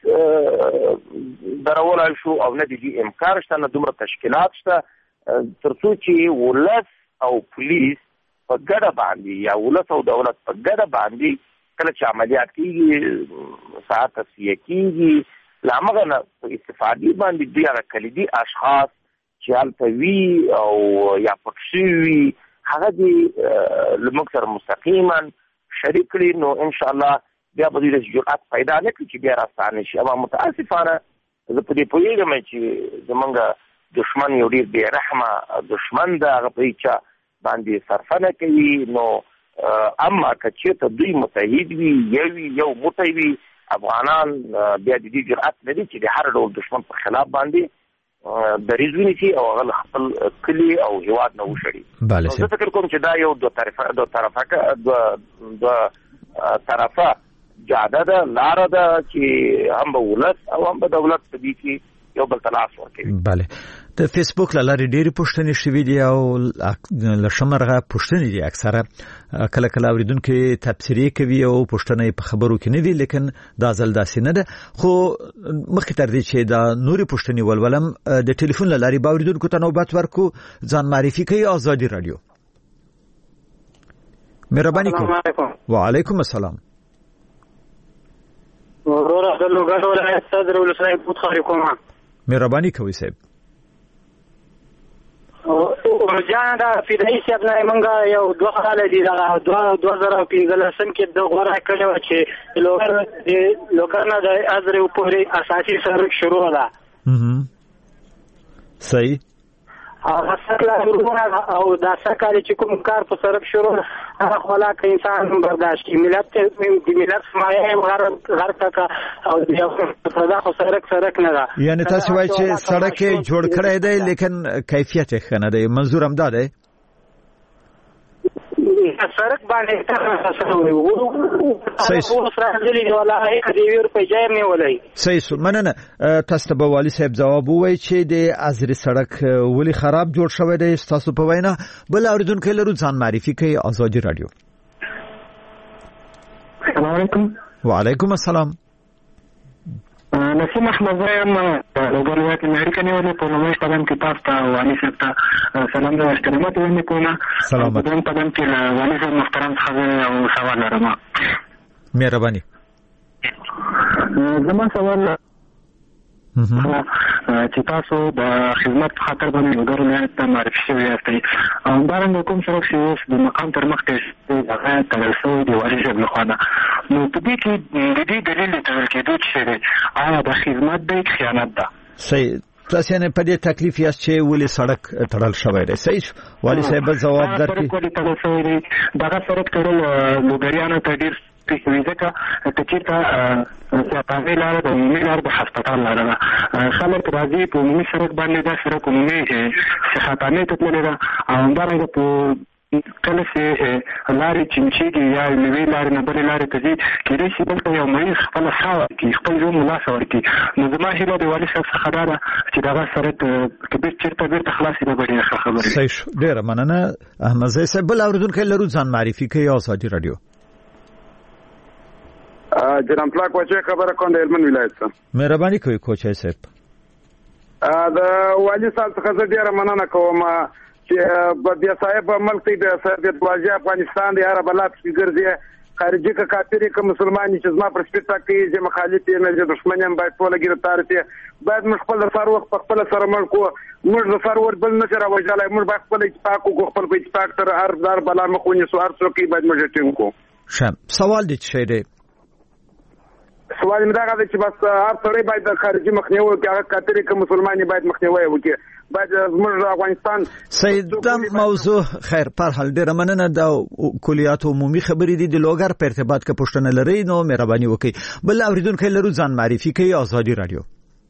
درولای شو او نه د دې امکان شته نه دومره تشکیلات شته تر څو چې ولس او پولیس په ګډه باندې یا ولس او دولت په ګډه باندې کله چې عملیات کیږي ساعت تصفیه کیږي له هغه نه په استفادې باندې دوی هغه کلیدي اشخاص چې هلته وي او یا پکښې وي هغه دې له موږ سره مستقیما شریک کړي نو انشاءالله بیا به دوی داسې جرأت پیدا نه کړي چې بیا راستانه شي. اما متاسفانه زه په دې پوهېږم چې زموږ دښمن یو ډېر بې رحمه دښمن ده هغه په هېچ چا باندې صرفه نه کوي. نو اما که چېرته دوی متحد وي یو وي یو موټی وي افغانان بیا د دې جرأت لري چې د هر ډول دښمن په خلاف باندې دریځ ونیسي او هغه خپل کلی او هیواد نه وشړي. زه فکر کوم چې دا یو دوه طرفه دوه طرفه دوه طرفه جاده ده لاره ده چې هم به ولس او هم به دولت په دې کې یو بل ته لاس ورکوي. بله د فیسبوک له لارې ډېرې پوښتنې شوي دي او له شمرغه پوښتنې دي اکثره کله کله اوریدونکي تبصرې کوي او پوښتنې په خبرو کې نه وي لیکن دا ځل داسې نه ده. خو مخکې تر دې چې دا نورې پوښتنې ولولم د ټلیفون له لارې به اوریدونکو ته نوبت ورکو ځان معرفي کوي. آزادي رادیو مهرباني کوئ. وعلیکم السلام. ورور د لوګر ولایت صدر ولسمشر بوتخاري کومه مهرباني کوي صاحب. ورجانه دا فدایي صاحب نه مونږه یو دوه خاله دي دا دوه زره پنځلسم کې د غوړه کړو چې لوګر لوګر نه د ازرو پورې اساسي سرک شروع ده. صحیح. هغه سره او دا سرکار چې کوم کار په سرک شروع هغه خلا کې انسان برداشت ملت د ملت سمایه غر غر کا او یو صدا خو سرک سرک نه ده. یعنی تاسو وایي چې سړک جوړ کړی دی لیکن کیفیت یې ښه نه دی. منظور هم دا دی سرک باندې تاسو وایي او سره ځلې ولا هیڅ دی ور په ځای نه ولای. صحیح مننه. تاسو ته والی صاحب جواب وایي چې د ازري سړک ولی خراب جوړ شوی دی تاسو په وینا. بل اوریدونکو لرو ځان معرفي کوي. آزادي رادیو. السلام علیکم. وعلیکم السلام. نسیم احمد زایم لوګر ولایت امریکا نیولې په نومي قدم کې تاسو ته والی صاحب ته سلام او احترامات وایم کومه. سلامت. په قدم کې والی صاحب محترم خبر او سوال لرم. مهرباني. زما سوال چې تاسو د خدمت خاطر باندې لوګر ولایت ته معرفي شوي یاستئ او همدارنګه کوم سړک چې اوس د مقام تر مخ کې هغه تړل شوی د والي صاحب لخوا نه نو په دې کې د دې دلیل تړل کېدو چې دی آیا د خدمت دی خیانت ده؟ صحیح. تاسو نه په دې تکلیف یاست چې ولې سړک تړل شوی دی. صحیح. والي صاحب جواب درکړي. سړک ولې تړل شوی دی؟ دغه سړک تړل لوګریانو ته ډېر پیښوي ځکه که چېرته سیاپانې لاره د عمومي لاره د هسپتال لاره ده خلک راځي په عمومي سړک باندې دا سړک عمومي سیاپانې ته تللې ده او همدارنګه په کله چې لارې چمچېږي یا نوې لارې نه بلې لارې ته ځي کېدای شي دلته یو مریض خپله ساه ورکړي خپل ژوند له لاسه ورکړي. نو زما هیله د والي صاحب څخه دا ده چې دغه سړک که بیرته چېرته بیرته خلاص شي دا به ډېره ښه خبره وي. صحیح شو. ډېره مننه احمدزی صاحب. بل اورېدونکی لرو ځان معرفي کوي. آزادي رادیو. جناب پلاک کوچه خبره کوم د هلمند ولایت څخه. مهرباني کوئ کوچه صاحب. د والي صاحب څخه زه ډېره مننه کوم چې بیا صاحب ملک ته د واجب افغانستان د عرب بلاد ګرځي خارجي کا کافری کا مسلمانې چې زما پر سپیټا کې چې مخالف یې نه د دښمنان باید ټول ګرفتار شي باید موږ خپل سر وخت خپل سره مړ کو موږ د سر ور بل نه سره وځلای موږ باید خپل اتفاق کو خپل په اتفاق سره هر دار بلا مخونی سو هر څوک باید موږ ټیم کو شم سوال دې شه دې سوال مې دا غواړي چې بس هر څړې باید د خارجي مخنیوي کې هغه کافری کا مسلمانې باید مخنیوي وکړي باید زموږ افغانستان سید دم موضوع خیر پر حال ډیر مننه د کلیات عمومي خبرې دي د لوګر په ارتباط کې پښتنه لري نو مهرباني وکړئ بل اوریدونکو لرو ځان معرفي کوي آزادي رادیو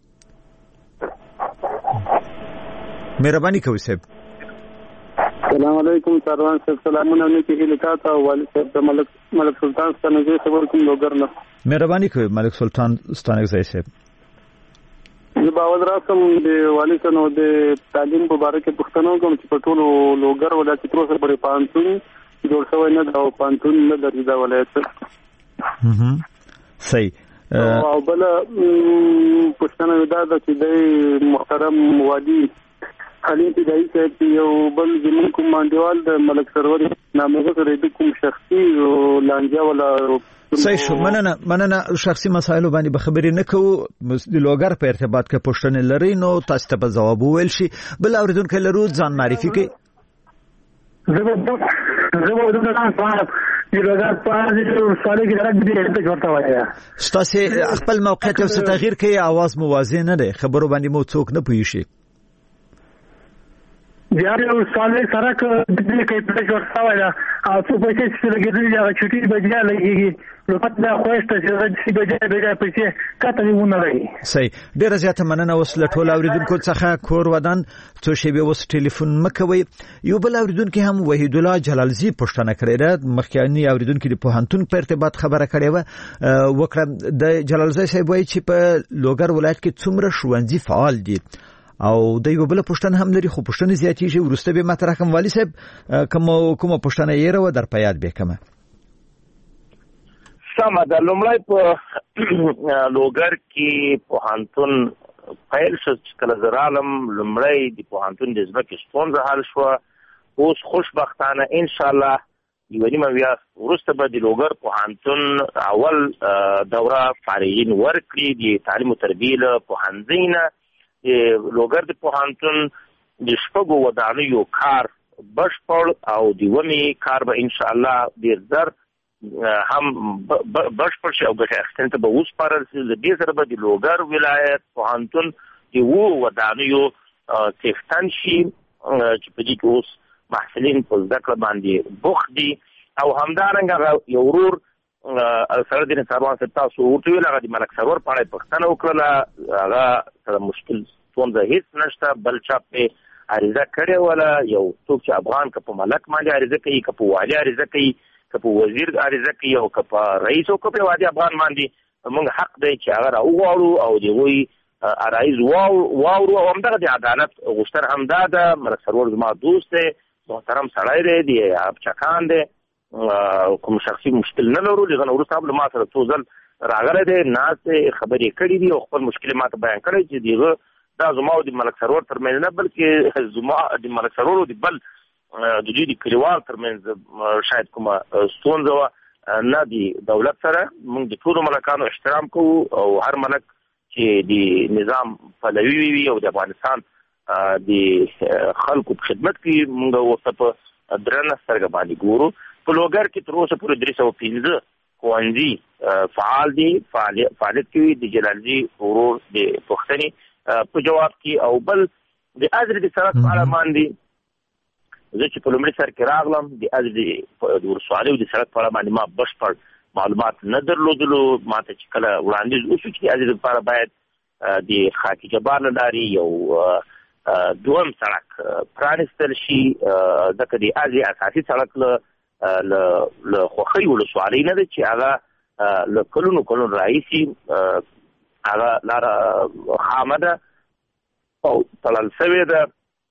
مهرباني کوي صاحب السلام علیکم سروان صاحب سلامونه نه کې لیکاته والي صاحب د ملک ملک سلطان ستانګي خبر کوم لوګر نه مهرباني کوي ملک سلطان ستانګي صاحب زه باور راځم د والي سنو د تعلیم په اړه کې پښتنو کوم چې په ټولو لوګر ولایت کې تر اوسه پورې پانتون جوړ شوی نه دا پانتون نه درځي دا ولایت هم صحیح او بل پښتنو دا چې د محترم والي علي پیدایي چې یو بل زمون کوم مانډیوال د ملک سرور نامه سره د کوم شخصي لانجه ولا صحیح شو مننه مننه شخصي مسایلو باندې به خبرې نه کوو د لوګر په ارتباط کې پښتنه لري نو تاسو ته به جواب وویل شي بل اوریدونکو لرو ځان معرفي کوي زه به زه به د نن صاحب د لوګر په اړه د سوالې کې راځي د ورته وایا تاسو خپل موقعیت او تغییر کوي आवाज موازی نه ده خبرو باندې مو څوک نه پوي شي یار یو سوالې سره کې د دې کې پټ ورته وایا او څه په کې چې لګیدل یا چټي بجیا لګيږي نو پته خوښته چې د سی بجیا بجیا پېښه کاته ونه لري صحیح ډیر زیاته مننه وسله ټول اوریدونکو څخه کور ودان څو شی به وس ټلیفون مکوي یو بل اوریدونکو هم وحید الله جلالزی پښتنه کړی دا مخکانی اوریدونکو د پوهنتون په ارتباط خبره کړې و وکړه د جلالزی صاحب وایي چې په لوګر ولایت کې څومره ښوونځي فعال دي او د یو بل پښتنه هم لري خو پښتنه زیاتیږي ورسته به مطرح کوم والی صاحب کوم کوم پښتنه یې راو در پیاد به کومه سم د لومړی په لوګر کې پوهنتون پیل شو چې کله زرالم لومړی د پوهنتون د ځمکې ستونزه حل شو اوس خوشبختانه ان شاء الله یو نیمه بیا ورسته به د لوګر پوهنتون اول دوره فارغین ورکړي د تعلیم او تربیه له پوهنځي نه د لوګر د پوهنتون د شپږو ودانیو کار بشپړ او د ومي کار به ان شاء الله ډیر زر هم بشپړ شي او ګټه اخیستنه به اوس پرل شي د دې سره به د لوګر ولایت پوهنتون د وو ودانیو تفتن شي چې په دې کې اوس محصلین په ذکر باندې بوخت دي او همدارنګه یو ورور سره د نصابان تاسو ورته ویل هغه د ملک سرور په اړه پښتنه وکړه هغه سره مشکل څومره هیڅ نشته بل چا په عریضه کړې ولا یو څوک چې افغان که په ملک باندې عریضه کوي که په والي عریضه کوي که په وزیر عریضه کوي او که په رئیس او که په وادي افغان باندې موږ حق دی چې هغه راوغواړو او د هغوی عرایض واورو او همدغه د عدالت غوښتنه همدا ده ملک سرور زما دوست دی محترم سړی دی د ابچکان دی کوم شخصي مشکل نه لرو لغه نور صاحب له ما سره څو ځل راغلی دی ناس خبرې کړې دي او خپل مشکل ماته بیان کړی چې دیغه دا زما او د ملک سرور ترمنځ نه بلکې زما د ملک سرور او د بل د دوی د کلیوال ترمنځ شاید کومه ستونزه وه نه د دولت سره موږ د ټولو ملکانو احترام کوو او هر ملک چې د نظام پلوي وي او د افغانستان د خلکو په خدمت کې موږ ورته په درنه سترګه باندې ګورو په لوګر کې تر اوسه پورې درې سوه پنځه ښوونځي فعال دي فعالیت کوي د جلالزي ورور د پوښتنې په جواب کې او بل د ازرې د سړک په اړه باندې زه چې په لومړي سر کې راغلم د ازرې د ولسوالۍ د سړک په اړه باندې ما بشپړ معلومات نه درلودلو ما ته چې کله وړاندیز وشو چې د ازرې لپاره باید د خاکي جبار له لارې یو دویم سړک پرانستل شي ځکه د ازرې اساسي سړک له له خوخي ولسوالۍ نه ده چې هغه له کلونو کلونو راهیسي هغه لاره خامه ده او تړل شوې ده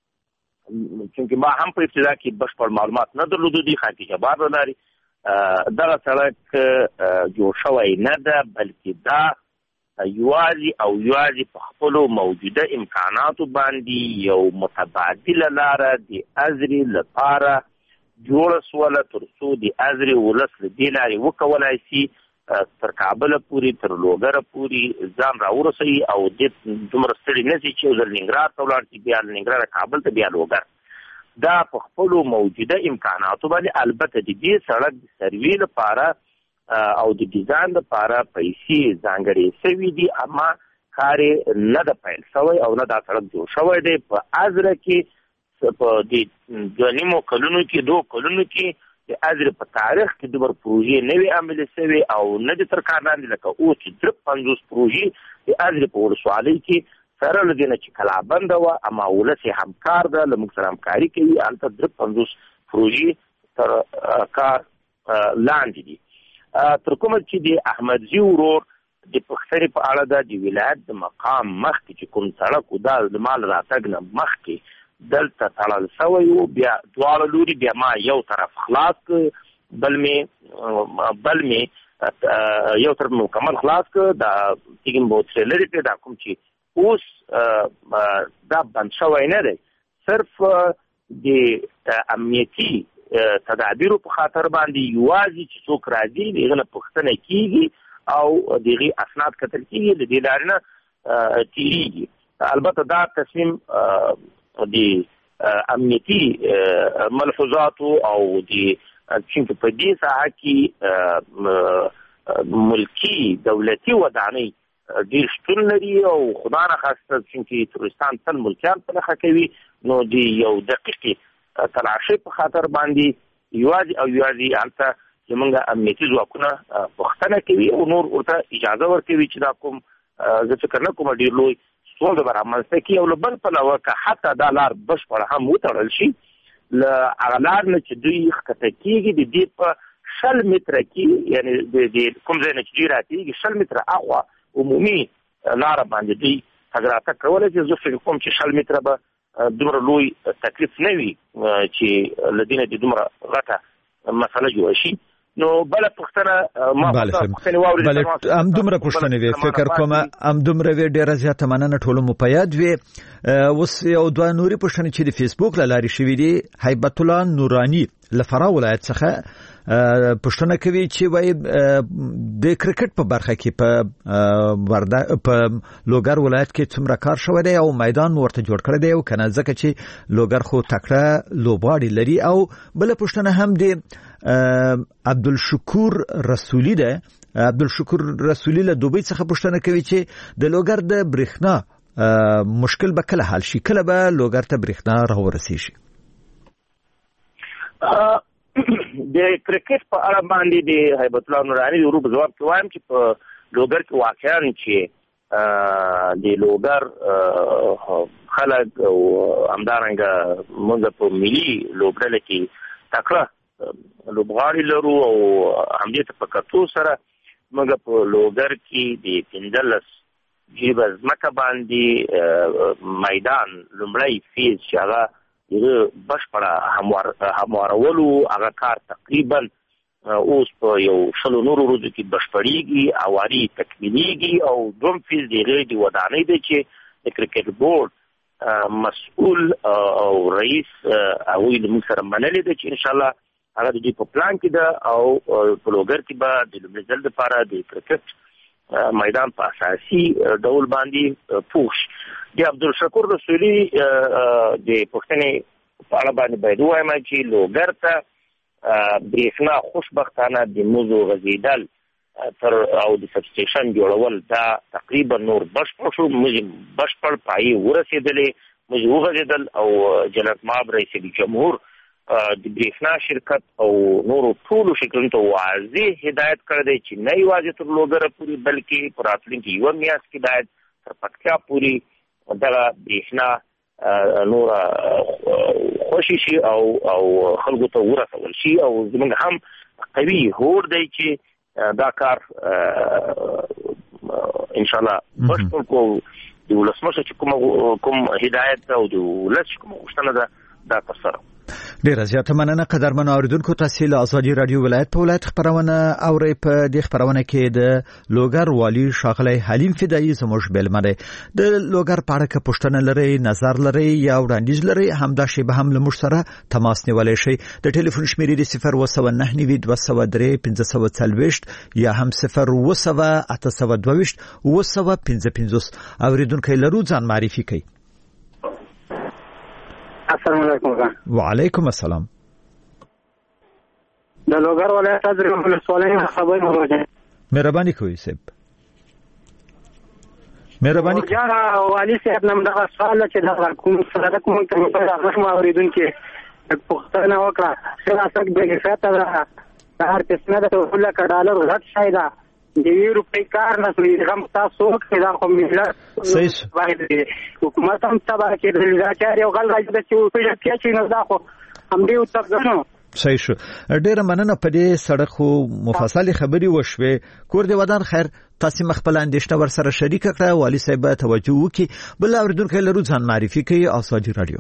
چونکې ما هم په ابتدا کې بشپړ معلومات نه درلودو دي خاکي جبار له لارې دغه سړک جوړ شوی نه ده بلکې دا یوازې او یوازې په خپلو موجوده امکاناتو باندې یو متبادله لاره د ازرې لپاره جوړه سوله تر څو د ازرې ولس له دې لارې وکولای شي تر کابله پورې تر لوګره پورې ځان راورسوي او دې دومره ستړي نه شي چې یو ځل ننګرهار ته ولاړ شي بیا له ننګرهاره کابل ته بیا لوګر دا په خپلو موجوده امکاناتو باندې البته د دې سړک د سروې لپاره او د ډیزاین لپاره پیسې ځانګړې شوي دي اما کار نه ده پیل شوی او نه دا سړک جوړ شوی دی په ازره کې په د دوه نیمو کلونو کې دوه کلونو کې د ازره په تاریخ کې دومره پروژې نه وي عملي شوي او نه دي تر کار لاندې لکه اوس چې درې پنځوس پروژې د ازره په ولسوالۍ کې سره له دې نه چې کلابنده وه اما ولس یې همکار ده له موږ سره همکاري کوي هلته درې پنځوس پروژې تر کار لاندې دي تر کومه چې د احمدزي ورور د پښتنې په اړه ده د ولایت د مقام مخکې چې کوم سړک و دا د مال راتګ نه مخکې دلته تړل شوی و بیا دواړه لوري بیا ما یو طرف خلاص کړ بل مې بل مې یو طرف مکمل خلاص کړ دا تیګم بوت لري په دا کوم چې اوس دا بند شوی نه دی صرف د امنیتي تدابیرو په خاطر باندې یوازې چې څوک راځي دغه نه پوښتنه کیږي او دغه اسناد کتل کیږي د دې لارې نه تیریږي البته دا تصمیم د امنیتي ملحوظاتو او د چې په دې ساحه کې ملکی دولتي ودانۍ ډیر شتون لري او خدا نه خواسته چې ترستان تل ملکیان په لخوا کوي نو د یو دقیقې تلاشي په خاطر باندې یوازې او یوازې هلته زمونږ امنیتي ځواکونه پوښتنه کوي او نور ورته اجازه ورکوي چې دا کوم زه فکر نه کوم ډېر لوی ستونزه به رامنځته کړي او له بل پلوه که حتی دا لار بشپړه هم وتړل شي له هغه لار نه چې دوی ښکته کېږي د دې په شل متره کې یعنې د کوم ځای نه چې دوی راتېږي شل متره اخوا عمومي لاره باندې دوی تګ راتګ کولی شي زه فکر کوم چې شل متره به دومره لوی تکلیف نه وي چې له دې نه د دومره غټه مسله جوړه شي نو بله پوښتنه ما پوښتنې واورېدې هم دومره پوښتنې وې فکر کوم هم دومره وې ډېره زیاته مننه ټولو مو په یاد وې اوس یو دوه نورې پوښتنې چې د فیسبوک له لارې شوي دي هیبت الله نوراني له فراه ولایت څخه پښتنه کوي چې وای د کرکټ په برخه کې په وردا په لوګر ولایت کې څومره کار شوی دی او میدان ورته جوړ کړی دی او کنه ځکه چې لوګر خو تکړه لوبغاړي لري او بل پښتنه هم دی عبدالشکور رسولی دی عبدالشکور رسولی له دوبۍ څخه پښتنه کوي چې د لوګر د برېښنا مشکل به کله حل شي کله به لوګر ته برېښنا راورسي شي د کرکټ په اړه باندې د هیبت الله نوراني ورو په جواب کې وایم چې په لوګر کې واقعا چې د لوګر خلک او همدارنګه موږ په ملي لوبډله کې تکړه لوبغاړي لرو او همدې ته په کتو سره موږ په لوګر کې د پنځلس جیبه ځمکه باندې میدان لومړی فیز چې هغه دغه بشپړه هموارولو هغه کار تقریبا اوس په یو شلو نورو ورځو کې بشپړېږي اواري تکمیلېږي او دوم فیز دغه د ودانۍ دی چې د کرکټ بورډ مسؤل او رئیس هغوی له موږ سره منلې ده چې انشاءالله هغه د دوی په پلان کې ده او په لوګر کې به د لومړي ځل دپاره د کرکټ میدان په اساسي ډول باندې پوښ د عبدالشکور رسولي د پښتنې په اړه باندې باید ووایم چې لوګر ته برېښنا خوشبختانه د مزو غځېدل تر او د سبسټیشن جوړول دا تقریبا نور بشپړ شو موږ بشپړ پایې ورسېدلې موږ وغځېدل او جنرال ماب رئیس جمهور د برېښنا شرکت او نورو ټولو شرکتونو ته واضح هدایت کړی دی چې نه یوازې تر لوګره پورې بلکې په راتلونکي یوه میاشت کې باید تر پکتیا پورې دغه برېښنا نوره خوشي شي او او خلکو ته ورسول شي او زموږ هم قوي هوډ دی چې دا کار انشاءالله بشپړ کو د ولسمشر چې کوم کوم هدایت او د ولس کوم غوښتنه ده دا ترسره ډیره زیاته مننه قدرمن اوریدونکو. تاسو له ازادي رادیو ولایت په ولایت خبرونه اوري. په دې خبرونه کې د لوګر والی شاغلی حلیم فدایی زموږ بلمنه د لوګر په اړه پوښتنه لري، نظر لري یا وړاندیز لري، همدا شی به هم له موږ سره تماس نیولای شي. د ټلیفون شمیرې صفر و نه نوي دوه سوه درې پنځه سوه څلوېښت یا هم صفر و اته سوه دوه و سوه پنځه پنځوس. اوریدونکو لرو ځان معرفي کوي. السلام علیکم. وعلیکم السلام. د لوګر ولایت حضرت ولسوالۍ خبر مروجه مهرباني کوئ صاحب، مهرباني کوئ. جان والی صاحب نن دا سوال چې دا کوم سره کوم ته په هغه ما اوریدونکو پوښتنه وکړه چې تاسو به فاته دا هر څه نه د ټول ډالر غټ شای دا د یورو په کار نه سوي هم تاسو کې دا کوم ملت صحیح وایي حکومت هم تبع کې د ځاچار یو غل راځي چې په دې کې نه دا خو هم دی او تاسو صحیح شو. ډیره مننه. په دې سړک خو مفصل خبري وشوي. کور دی ودان خیر تاسو مخبل اندیشته ور سره شریک کړه. والی صاحب توجه وکي. بل اوریدونکو لرو ځان معرفي کوي. ازادي رادیو.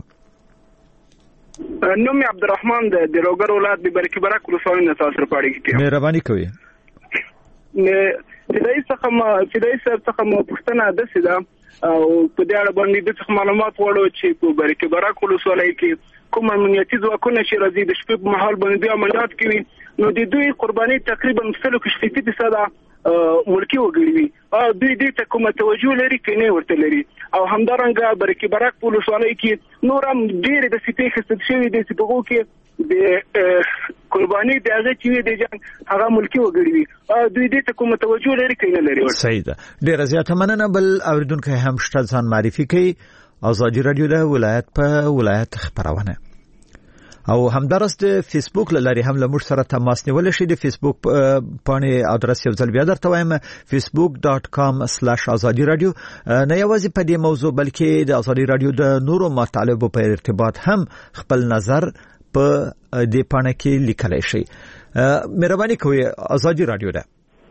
نوم عبدالرحمن د لوګر ولایت د برکی برک ولسوالۍ نه تاسو سره پاړی کیږي. مهرباني کوئ. نه فدای څخه ما فدای صاحب څخه مو پوښتنه ده سیده او په دې اړه باندې د څه معلومات وړو چې په برکی برک ولسوالۍ کې کوم امنیتي ځواکونه چې راځي د شپې په مهال باندې عملیات کوي نو د دوی قرباني تقریبا سلو کې شپږ فیصد ملکی وګړي وي او دوی دې ته کومه توجه لري کې نه ورته لري. او همدارنګه برکی برک ولسوالۍ کې نور هم ډېر د سپېڅ خصوصي شوی د سپغو کې د قرباني د هغه چې د جنگ هغه ملکی وګړي وي او دوی دې ته کومه توجه لري کې نه لري. صحیح ده. ډېر زیاته مننه. بل اوریدونکو هم شته ځان معرفي کوي. ازادي رادیو د ولایت په ولایت خبرونه او همدارس د فیسبوک لاري هم له موږ سره تماس نیول شي. د فیسبوک پاڼې ادرس یو ځل بیا درته وایم facebook dot com slash azadi radio. نه یوازې په دې موضوع بلکې د ازادي رادیو د نورو مطالبو په ارتباط هم خپل نظر په دې پاڼه کې لیکلای شي. مهرباني کوئ. ازادي رادیو ده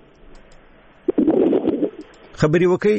خبري وکي.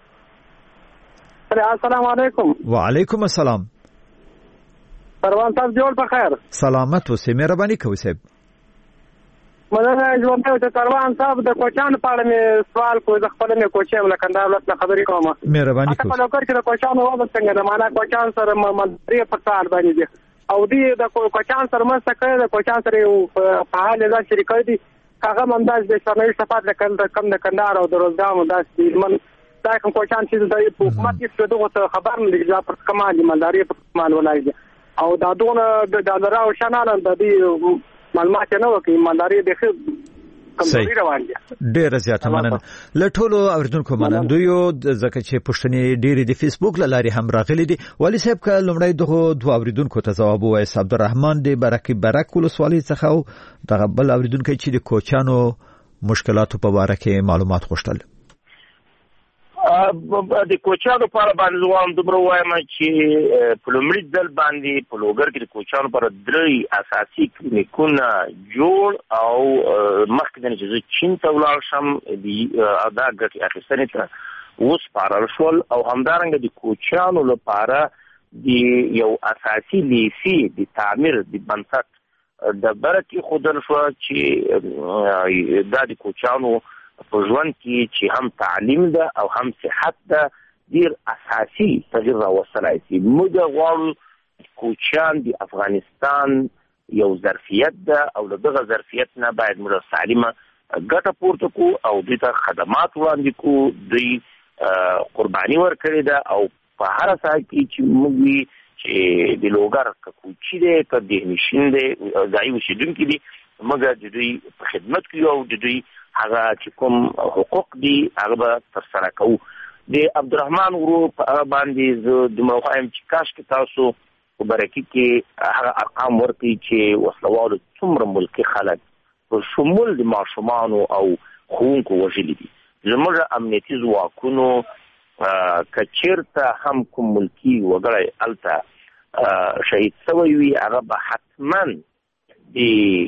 السلام علیکم. وعلیکم السلام. پروان صاحب جوړ په خیر. سلامت اوسئ. مهرباني کوئ صاحب. مننه ژوند ته پروان صاحب د کوچان په اړه مې سوال کوم. د خپل مې کوچې مله کندهار ولایت نه خبرې کوم. مهرباني کوئ. په لوکر کې د کوچان وو څنګه د معنا کوچان سره مندري په کار باندې دي او دې د کوچان سره مسته کوي. د کوچان سره په حال ځان شریکای دي هغه منداز د شنوي صفات د کم د کندهار او د روزګار منداز دي. من دا کوم کوچان چې د حکومت کې دغه خبر نه لګي پر کمال مالداري په مال ولایي او دا دونه د ډالر او شنان د دې معلومات نه وکي مالداري د کمزوري روان دي. ډېر زیاته مننه. لټولو اوریدونکو منندویو ځکه چې پښتني ډېری د فیسبوک لاري هم راغلي دي. والی صاحب که لمړی دغه دوه اوریدونکو ته جواب وایي. عبدالرحمن دی برکی برک ولسوالۍ څخه او دغه بل اوریدونکو چې د کوچانو مشکلاتو په اړه کې معلومات غوښتل. د کوچانو په اړه باندې زه هم دومره وایم چې په لومړي ځل باندې په لوګر کې د کوچانو پر درې اساسي کلینیکونه جوړ او مخکې نه چې زه چین ته ولاړ شم د دا ګټې اخیستنې ته وسپارل شول او همدارنګه د کوچانو لپاره د یو اساسي لیسي د تعمیر د بنسټ د برکې ښودل شو چې دا د کوچانو په ژوند کې چې هم تعلیم ده او هم صحت ده ډیر اساسي تغیر راوستلای شي. موږ غواړو کوچیان د افغانستان یو ظرفیت ده او دغه ظرفیت نه باید موږ سالمه ګټه پورته کو او دوی ته خدمات وړاندې کو. دوی قرباني ورکړي ده او په هر ځای کې چې موږ چې د لوګر کوچی دی که د نشین دی ځای اوسیدونکي دي موږ د دوی په خدمت کې او د دوی هغه چې کوم حقوق دي هغه به ترسره کوو. د عبدالرحمن ورو په هغه باندې زه دومره وایم چې کاشکې تاسو په برکي کې هغه ارقام ورکړي چې وسلوالو څومره ملکي خلک په شمول د ماشومانو او ښوونکو وژلي دي. زموږ امنیتي ځواکونو که چېرته هم کوم ملکي وګړی هلته شهید شوی وي هغه به حتما د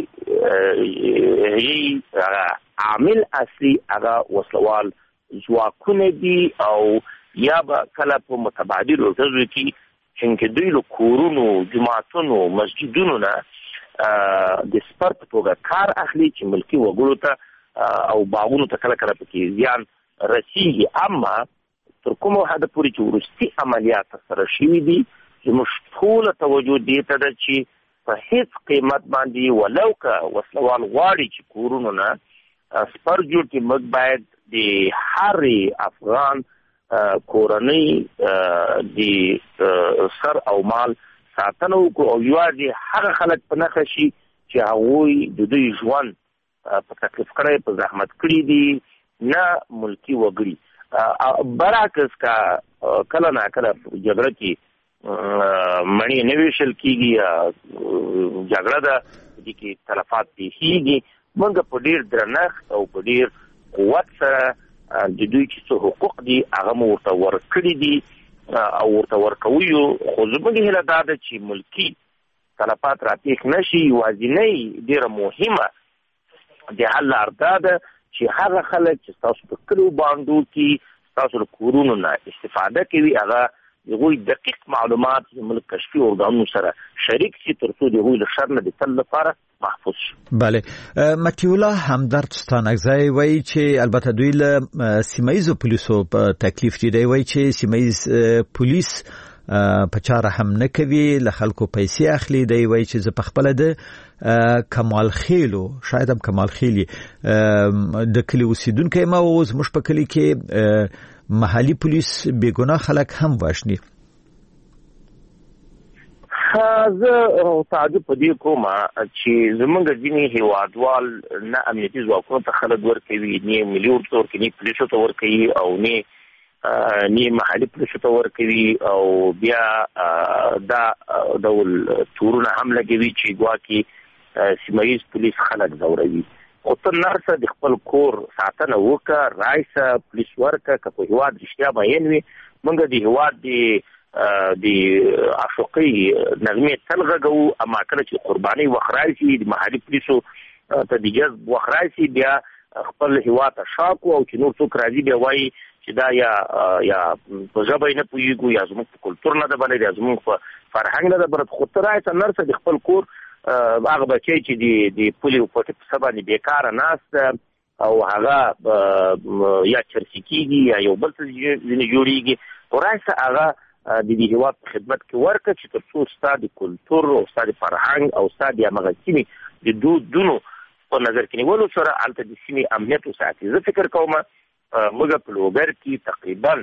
هغه عامل اصلي هغه وسلوال ځواکونه دي او یا به کله په متبادل ورځو کې چې دوی له کورونو جماعتونو مسجدونو نه د سپر په توګه کار اخلي چې ملکی وګړو ته او باغونو ته کله کله پکې زیان رسیږي. اما تر کومه حد پورې چې وروستي عملیات سره شوي دي زموږ ټوله توجه دې ته ده چې په هیڅ قیمت باندې ولو که وسلوال غواړي چې کورونو نه سپر جوړ کړي، موږ باید د هر افغان کورنۍ د سر او مال ساتنه وکړو او یوازې هغه خلک په نښه شي چې هغوی د دوی ژوند په تکلیف کړی په زحمت کړي دي، نه ملکي وګړي. برعکس کا کله نه کله جګړه کې مړی نه ویشل کېږي یا جګړه ده دې کې تلفات پیښیږي، موږ په ډېر درنښت او په ډېر قوت سره د دوی چې څه حقوق دي هغه مو ورته ورکړي دي او ورته ورکوي. خو زموږ هیله دا ده چې ملکي تلفات راپېښ نه شي. یوازینۍ ډېره مهمه د حل لار دا ده چې هغه خلک چې ستاسو په کلیو بانډو کې ستاسو له کورونو نه استفاده کوي هغه د هغوی دقیق معلومات زموږ کشفي ارګانونو سره شریک شي تر څو د هغوی له شر نه د تل لپاره محفوظ شي. بله، متیولا همدرد ستانکزی وایي چې البته دوی له سیمایزو پولیسو په تکلیف دي، وایي چې سیمایز پولیس په چاره هم نه کوي، له خلکو پیسې اخلي. دی وایي چې زه په خپله د کمال خیلو شاید هم کمال خیلی د کلي اوسیدونکی یم او زموږ په کلي کې محلي پولیس بېګناه خلک هم وژني. زه تعجب په دې کوم چې زموږ ځینې هیوادوال نه امنیتي ځواکونو ته خلک ورکوي، نه ملي ورته ورکوي، نه پولیسو ته ورکوي او نه نه محلي پولیسو ته ورکوي او بیا دا ډول تورونه هم لګوي چې ګواکې سیمه ییز پولیس خلک ځوروي. خو ته نرسه د خپل کور ساتنه وکړه، رایسه پولیس ورکړه، که په هېواد رښتیا مین وي. موږ د هېواد د د عاشقۍ نغمې تل غږوو، اما کله چې قربانۍ وخت راشي د محلي پولیسو ته د جذب وخت راشي بیا خپل هېواد ته شا کړو او چې نور څوک راځي بیا وایي چې دا یا یا په ژبه یې نه پوهېږو یا زموږ په کلتور نه ده بلد یا زموږ په فرهنګ نه ده بلد. خو ته رایسه نرسه د خپل کور هغه بچی چې د د پولي په څه باندې بیکاره ناسته او هغه یا چرسي کېږي یا یو بل څه ځینې جوړېږي، خو رایسه هغه د دې هېواد په خدمت کې ورکړه چې تر څو ستا د کلتور او ستا د فرهنګ او ستا د همغه سیمې د دودونو په نظر کې نیولو سره هلته د سیمې امنیت وساتي. زه فکر کوم موږ په لوګر کې تقریبا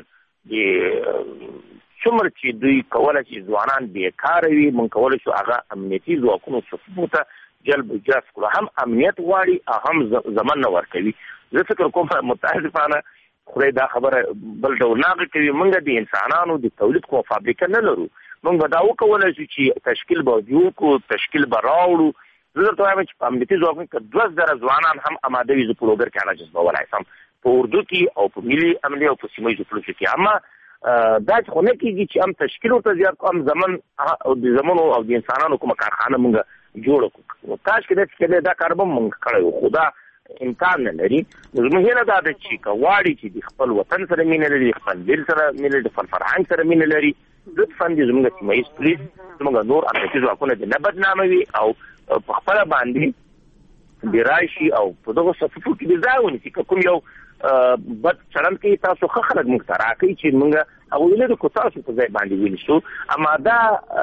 د څومره چې دوی کولی چې ځوانان بیکاره وي موږ کولی شو هغه امنیتي ځواکونو صفوفو ته جلب جذب کړو. هم امنیت غواړي او هم زمن نه ورکوي. زه فکر کوم متاسفانه خدای دا خبره بل ډول نه کوي. موږ د انسانانو د تولید کومه فابریکه نه لرو. موږ به دا وکولی شو چې تشکیل به جوړ کړو، تشکیل به راوړو. زه درته وایم چې په امنیتي ځواکونو کې دوه زره ځوانان هم اماده وي زه په لوګر کې هغه جذبولی شم په اردو کې او په ملي امنیت او په سیمه ییزو پولیسو کې. اما دا چې خو نه کېږي چې هم تشکیل ورته زیات کړو، هم زمن او د زمنو او د انسانانو کومه کارخانه موږ جوړه کړو. کاش کې داسې کېدی دا کار به موږ کړی وو، خو دا امکان نه لري. زموږ هیله دا ده چې که غواړي چې د خپل وطن سره مینه لري، د خپل دل سره مینه لري، د خپل فرهنګ سره مینه لري، لطفا دې زموږ سیمه ییز پولیس زموږ نور امنیتي ځواکونه دې نه بدناموي او په خپله باندې دې راشي او په دغو صفوفو کې دې ځای ونیسي. که کوم یو بد چلند کوي تاسو ښه خلک موږ ته راکوي چې موږ هغوی لرو کړو تاسو په ځای باندې ونیسو. اما دا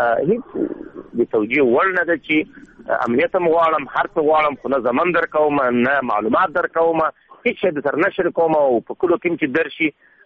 هېڅ د توجیه وړ نه ده چې امنیت هم غواړم، هر څه غواړم، خو نه زمن در کوم نه معلومات در کوم، هېڅ شی در نه شریکوم او په کلو کې هم چې درشي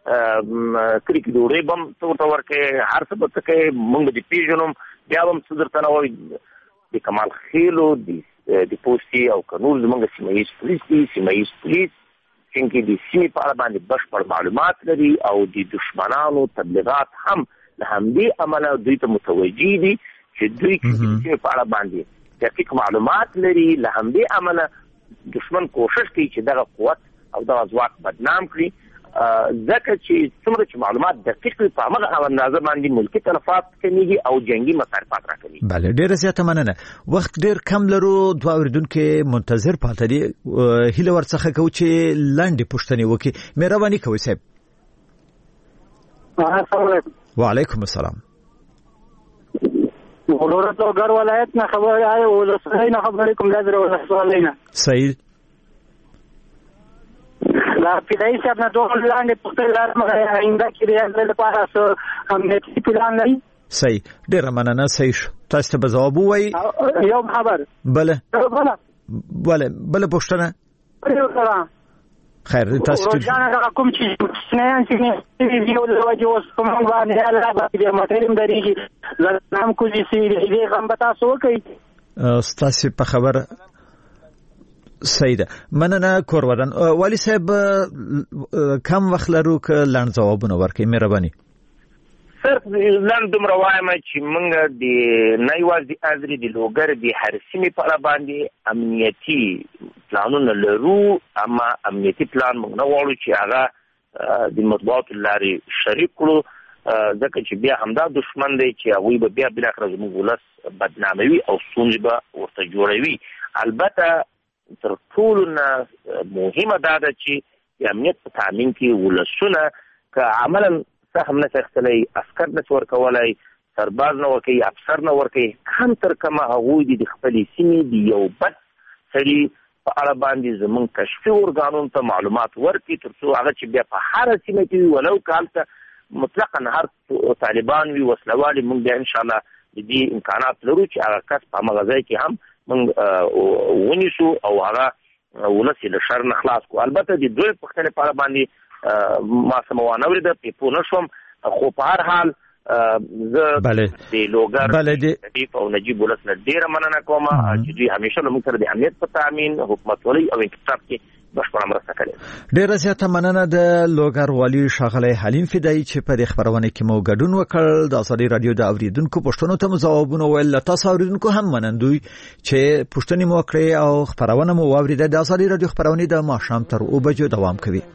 کلي کې ډوډۍ به هم ته ورته ورکوې، هر څه به ته کوې، موږ به دې پېژنم، بیا به هم څه درته نه وایي. د کمال خیلو د پوستې او که نور زموږ سیمه ییز پولیس دي، سیمه ییز پولیس چې د سیمې په اړه باندې بشپړ معلومات لري او د دشمنانو تبلیغات هم له همدې امله دوی ته متوجه دي چې دوی د سیمې په اړه باندې دقیق معلومات لري. له همدې امله دشمن کوشش کوي چې دغه قوت او دغه ځواک بدنام کړي، ځکه چې څومره چې معلومات دقیق وي په همغه اندازه باندې ملکي تلفات کمیږي او جنګي مصارفات راکوي. بله، ډېره زیاته مننه. وخت ډېر کم لرو، دوه اورېدونکي منتظر پاتې دي. هیله ورڅخه کوو چې لنډې پوښتنې وکړي. مهرباني کوئ صاحب. السلام علیکم. وعلیکم السلام. ولورت لوګر ولایت نه خبر آی ولسوالۍ نه خبرې کوم د ولسوالۍ نه صحیح لا پیدای صاحب نه دوه لاندې پختل لار مګر آینده کې ریاض لپاره سو امنیتي پلان لري صحیح ډیر مننه صحیح تاسو ته جواب وای یو خبر بله بله بله بله پښتنه خیر تاسو ته روزانه کوم چې نه چې یو د وجه اوس کوم باندې الله باندې متریم درېږي نام کوزي سي دې غم به تاسو کوي تاسو په خبر سیده مننه کورودن والی صاحب کم وخت لرو ک لاند جوابونه ورکړئ مهرباني سر لاند دومره وایم چې موږ د نایواز د ازري د لوګر د هر سیمې په اړه باندې امنیتي پلانونه لرو اما امنیتي پلان موږ نه غواړو چې هغه د مطبوعاتو لارې شریک کړو ځکه چې بیا همدا دشمن دی چې هغوی به بیا بالاخره زموږ ولس بدناموي او ستونزې به ورته جوړوي. البته تر ټولو نه مهمه دا ده چې د امنیت په تامین کې ولسونه که عملا څه هم نه اخیستلی عسکر نه ورکولی سرباز نه ورکوي افسر نه ورکوي کم تر کمه هغوی د خپلې سیمې د یو بد سړي په اړه باندې زموږ کشفي ارګانونو ته معلومات ورکړي تر څو هغه چې بیا په هره سیمه کې وي ولو که هلته مطلقا هر طالبان وي وسلوالي موږ بیا انشاءالله د دې امکانات لرو چې هغه کس په همغه ځای کې هم موږ ونیسو او هغه ولس یې له شر نه خلاص کړو. البته د دوی پوښتنې په اړه باندې ما سموانه ورده په پوه نشوم خو په هر حال زه د لوګر شریف او نجیب ولس نه ډیره مننه کوم چې دوی همیشه له موږ سره د امنیت په تامین حکومتولۍ او انکشاف کې بشپړه مرسته کوي. ډیره زیاته مننه د لوګر والي ښاغلی حلیم فدایي چې په دې خبرونه کې مو ګډون وکړ. د ازادي رادیو د اوریدونکو پوښتنو ته مو ځوابونه ویل. تاسو اوریدونکو هم منندوی چې پوښتنې مو وکړې او خبرونه مو واوریده. د ازادي رادیو خبرونه د ماښام تر اوه بجو دوام کوي.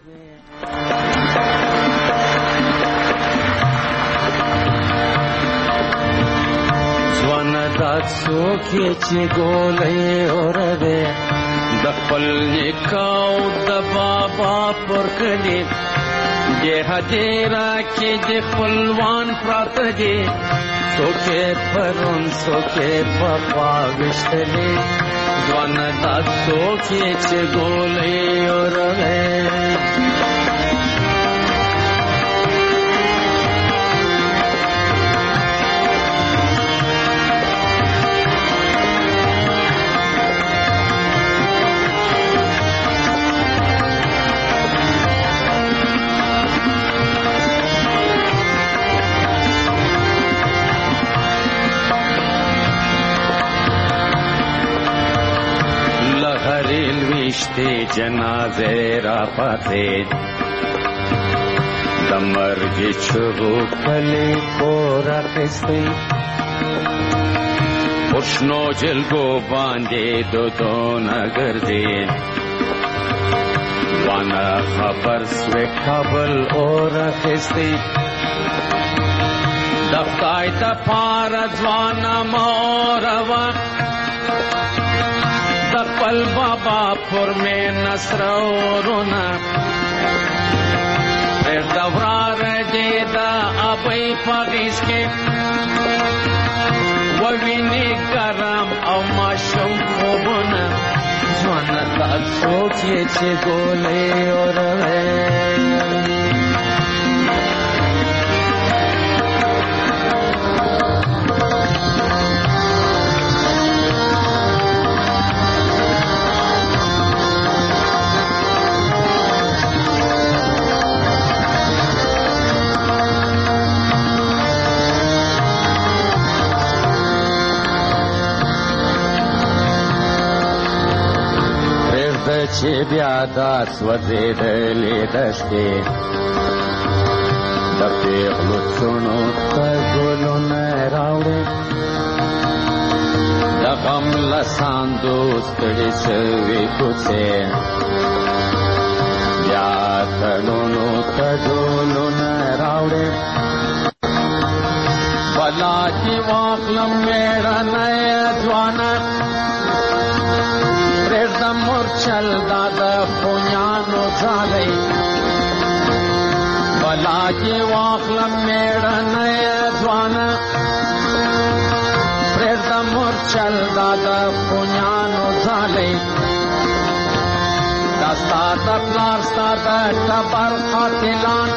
څوکې چې ګولې اورده د خپل نکاو د بابا پر کلي د هدیره کې د خپلوان پراته دي څوکې پرون څوکې په خوا ویشتلې ځوانه دا څوکې چې ګولې اورده وشتی جنازه را پاتې د مرګ چغو کلی کور اخیستی پښنو جلګو باندې دودونه ګرځي وانا خبر سوی کابل اور اخیستی د خدای ته پاره ځوانه موروا خپل بابا پر میں نصر ورونا پر دورار دیدا ابي پاگیس کے ووینی کرم او ماشوم خوبنا ځوانه تا څوکې چې ګولې اوروي چې بیا دا سوځېدلې دښتې د پېغلو څڼو ته ګلونه راوړې د غم له ساندو ستړې شوې کوڅې بیا تړونو ته ډولونه راوړې بلا دې واخلم مېړنی ځوانه پرېږدم مورچل دا د خونیانو ځالۍ بلا دې واخلم مېړنی ځوانه چل دادا پونیانو ځالې دا ستا د پلار ستا د ټبر قاتلان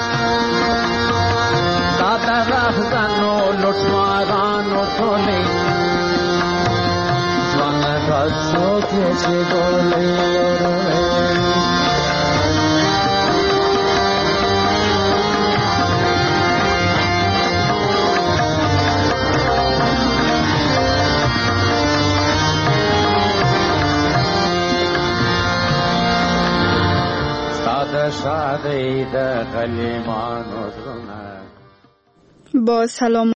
دا د رهزنو لوټمارانو ټولې ځوان غږو کې چې ګولې شادی د غلیمانو زړونه. با سلام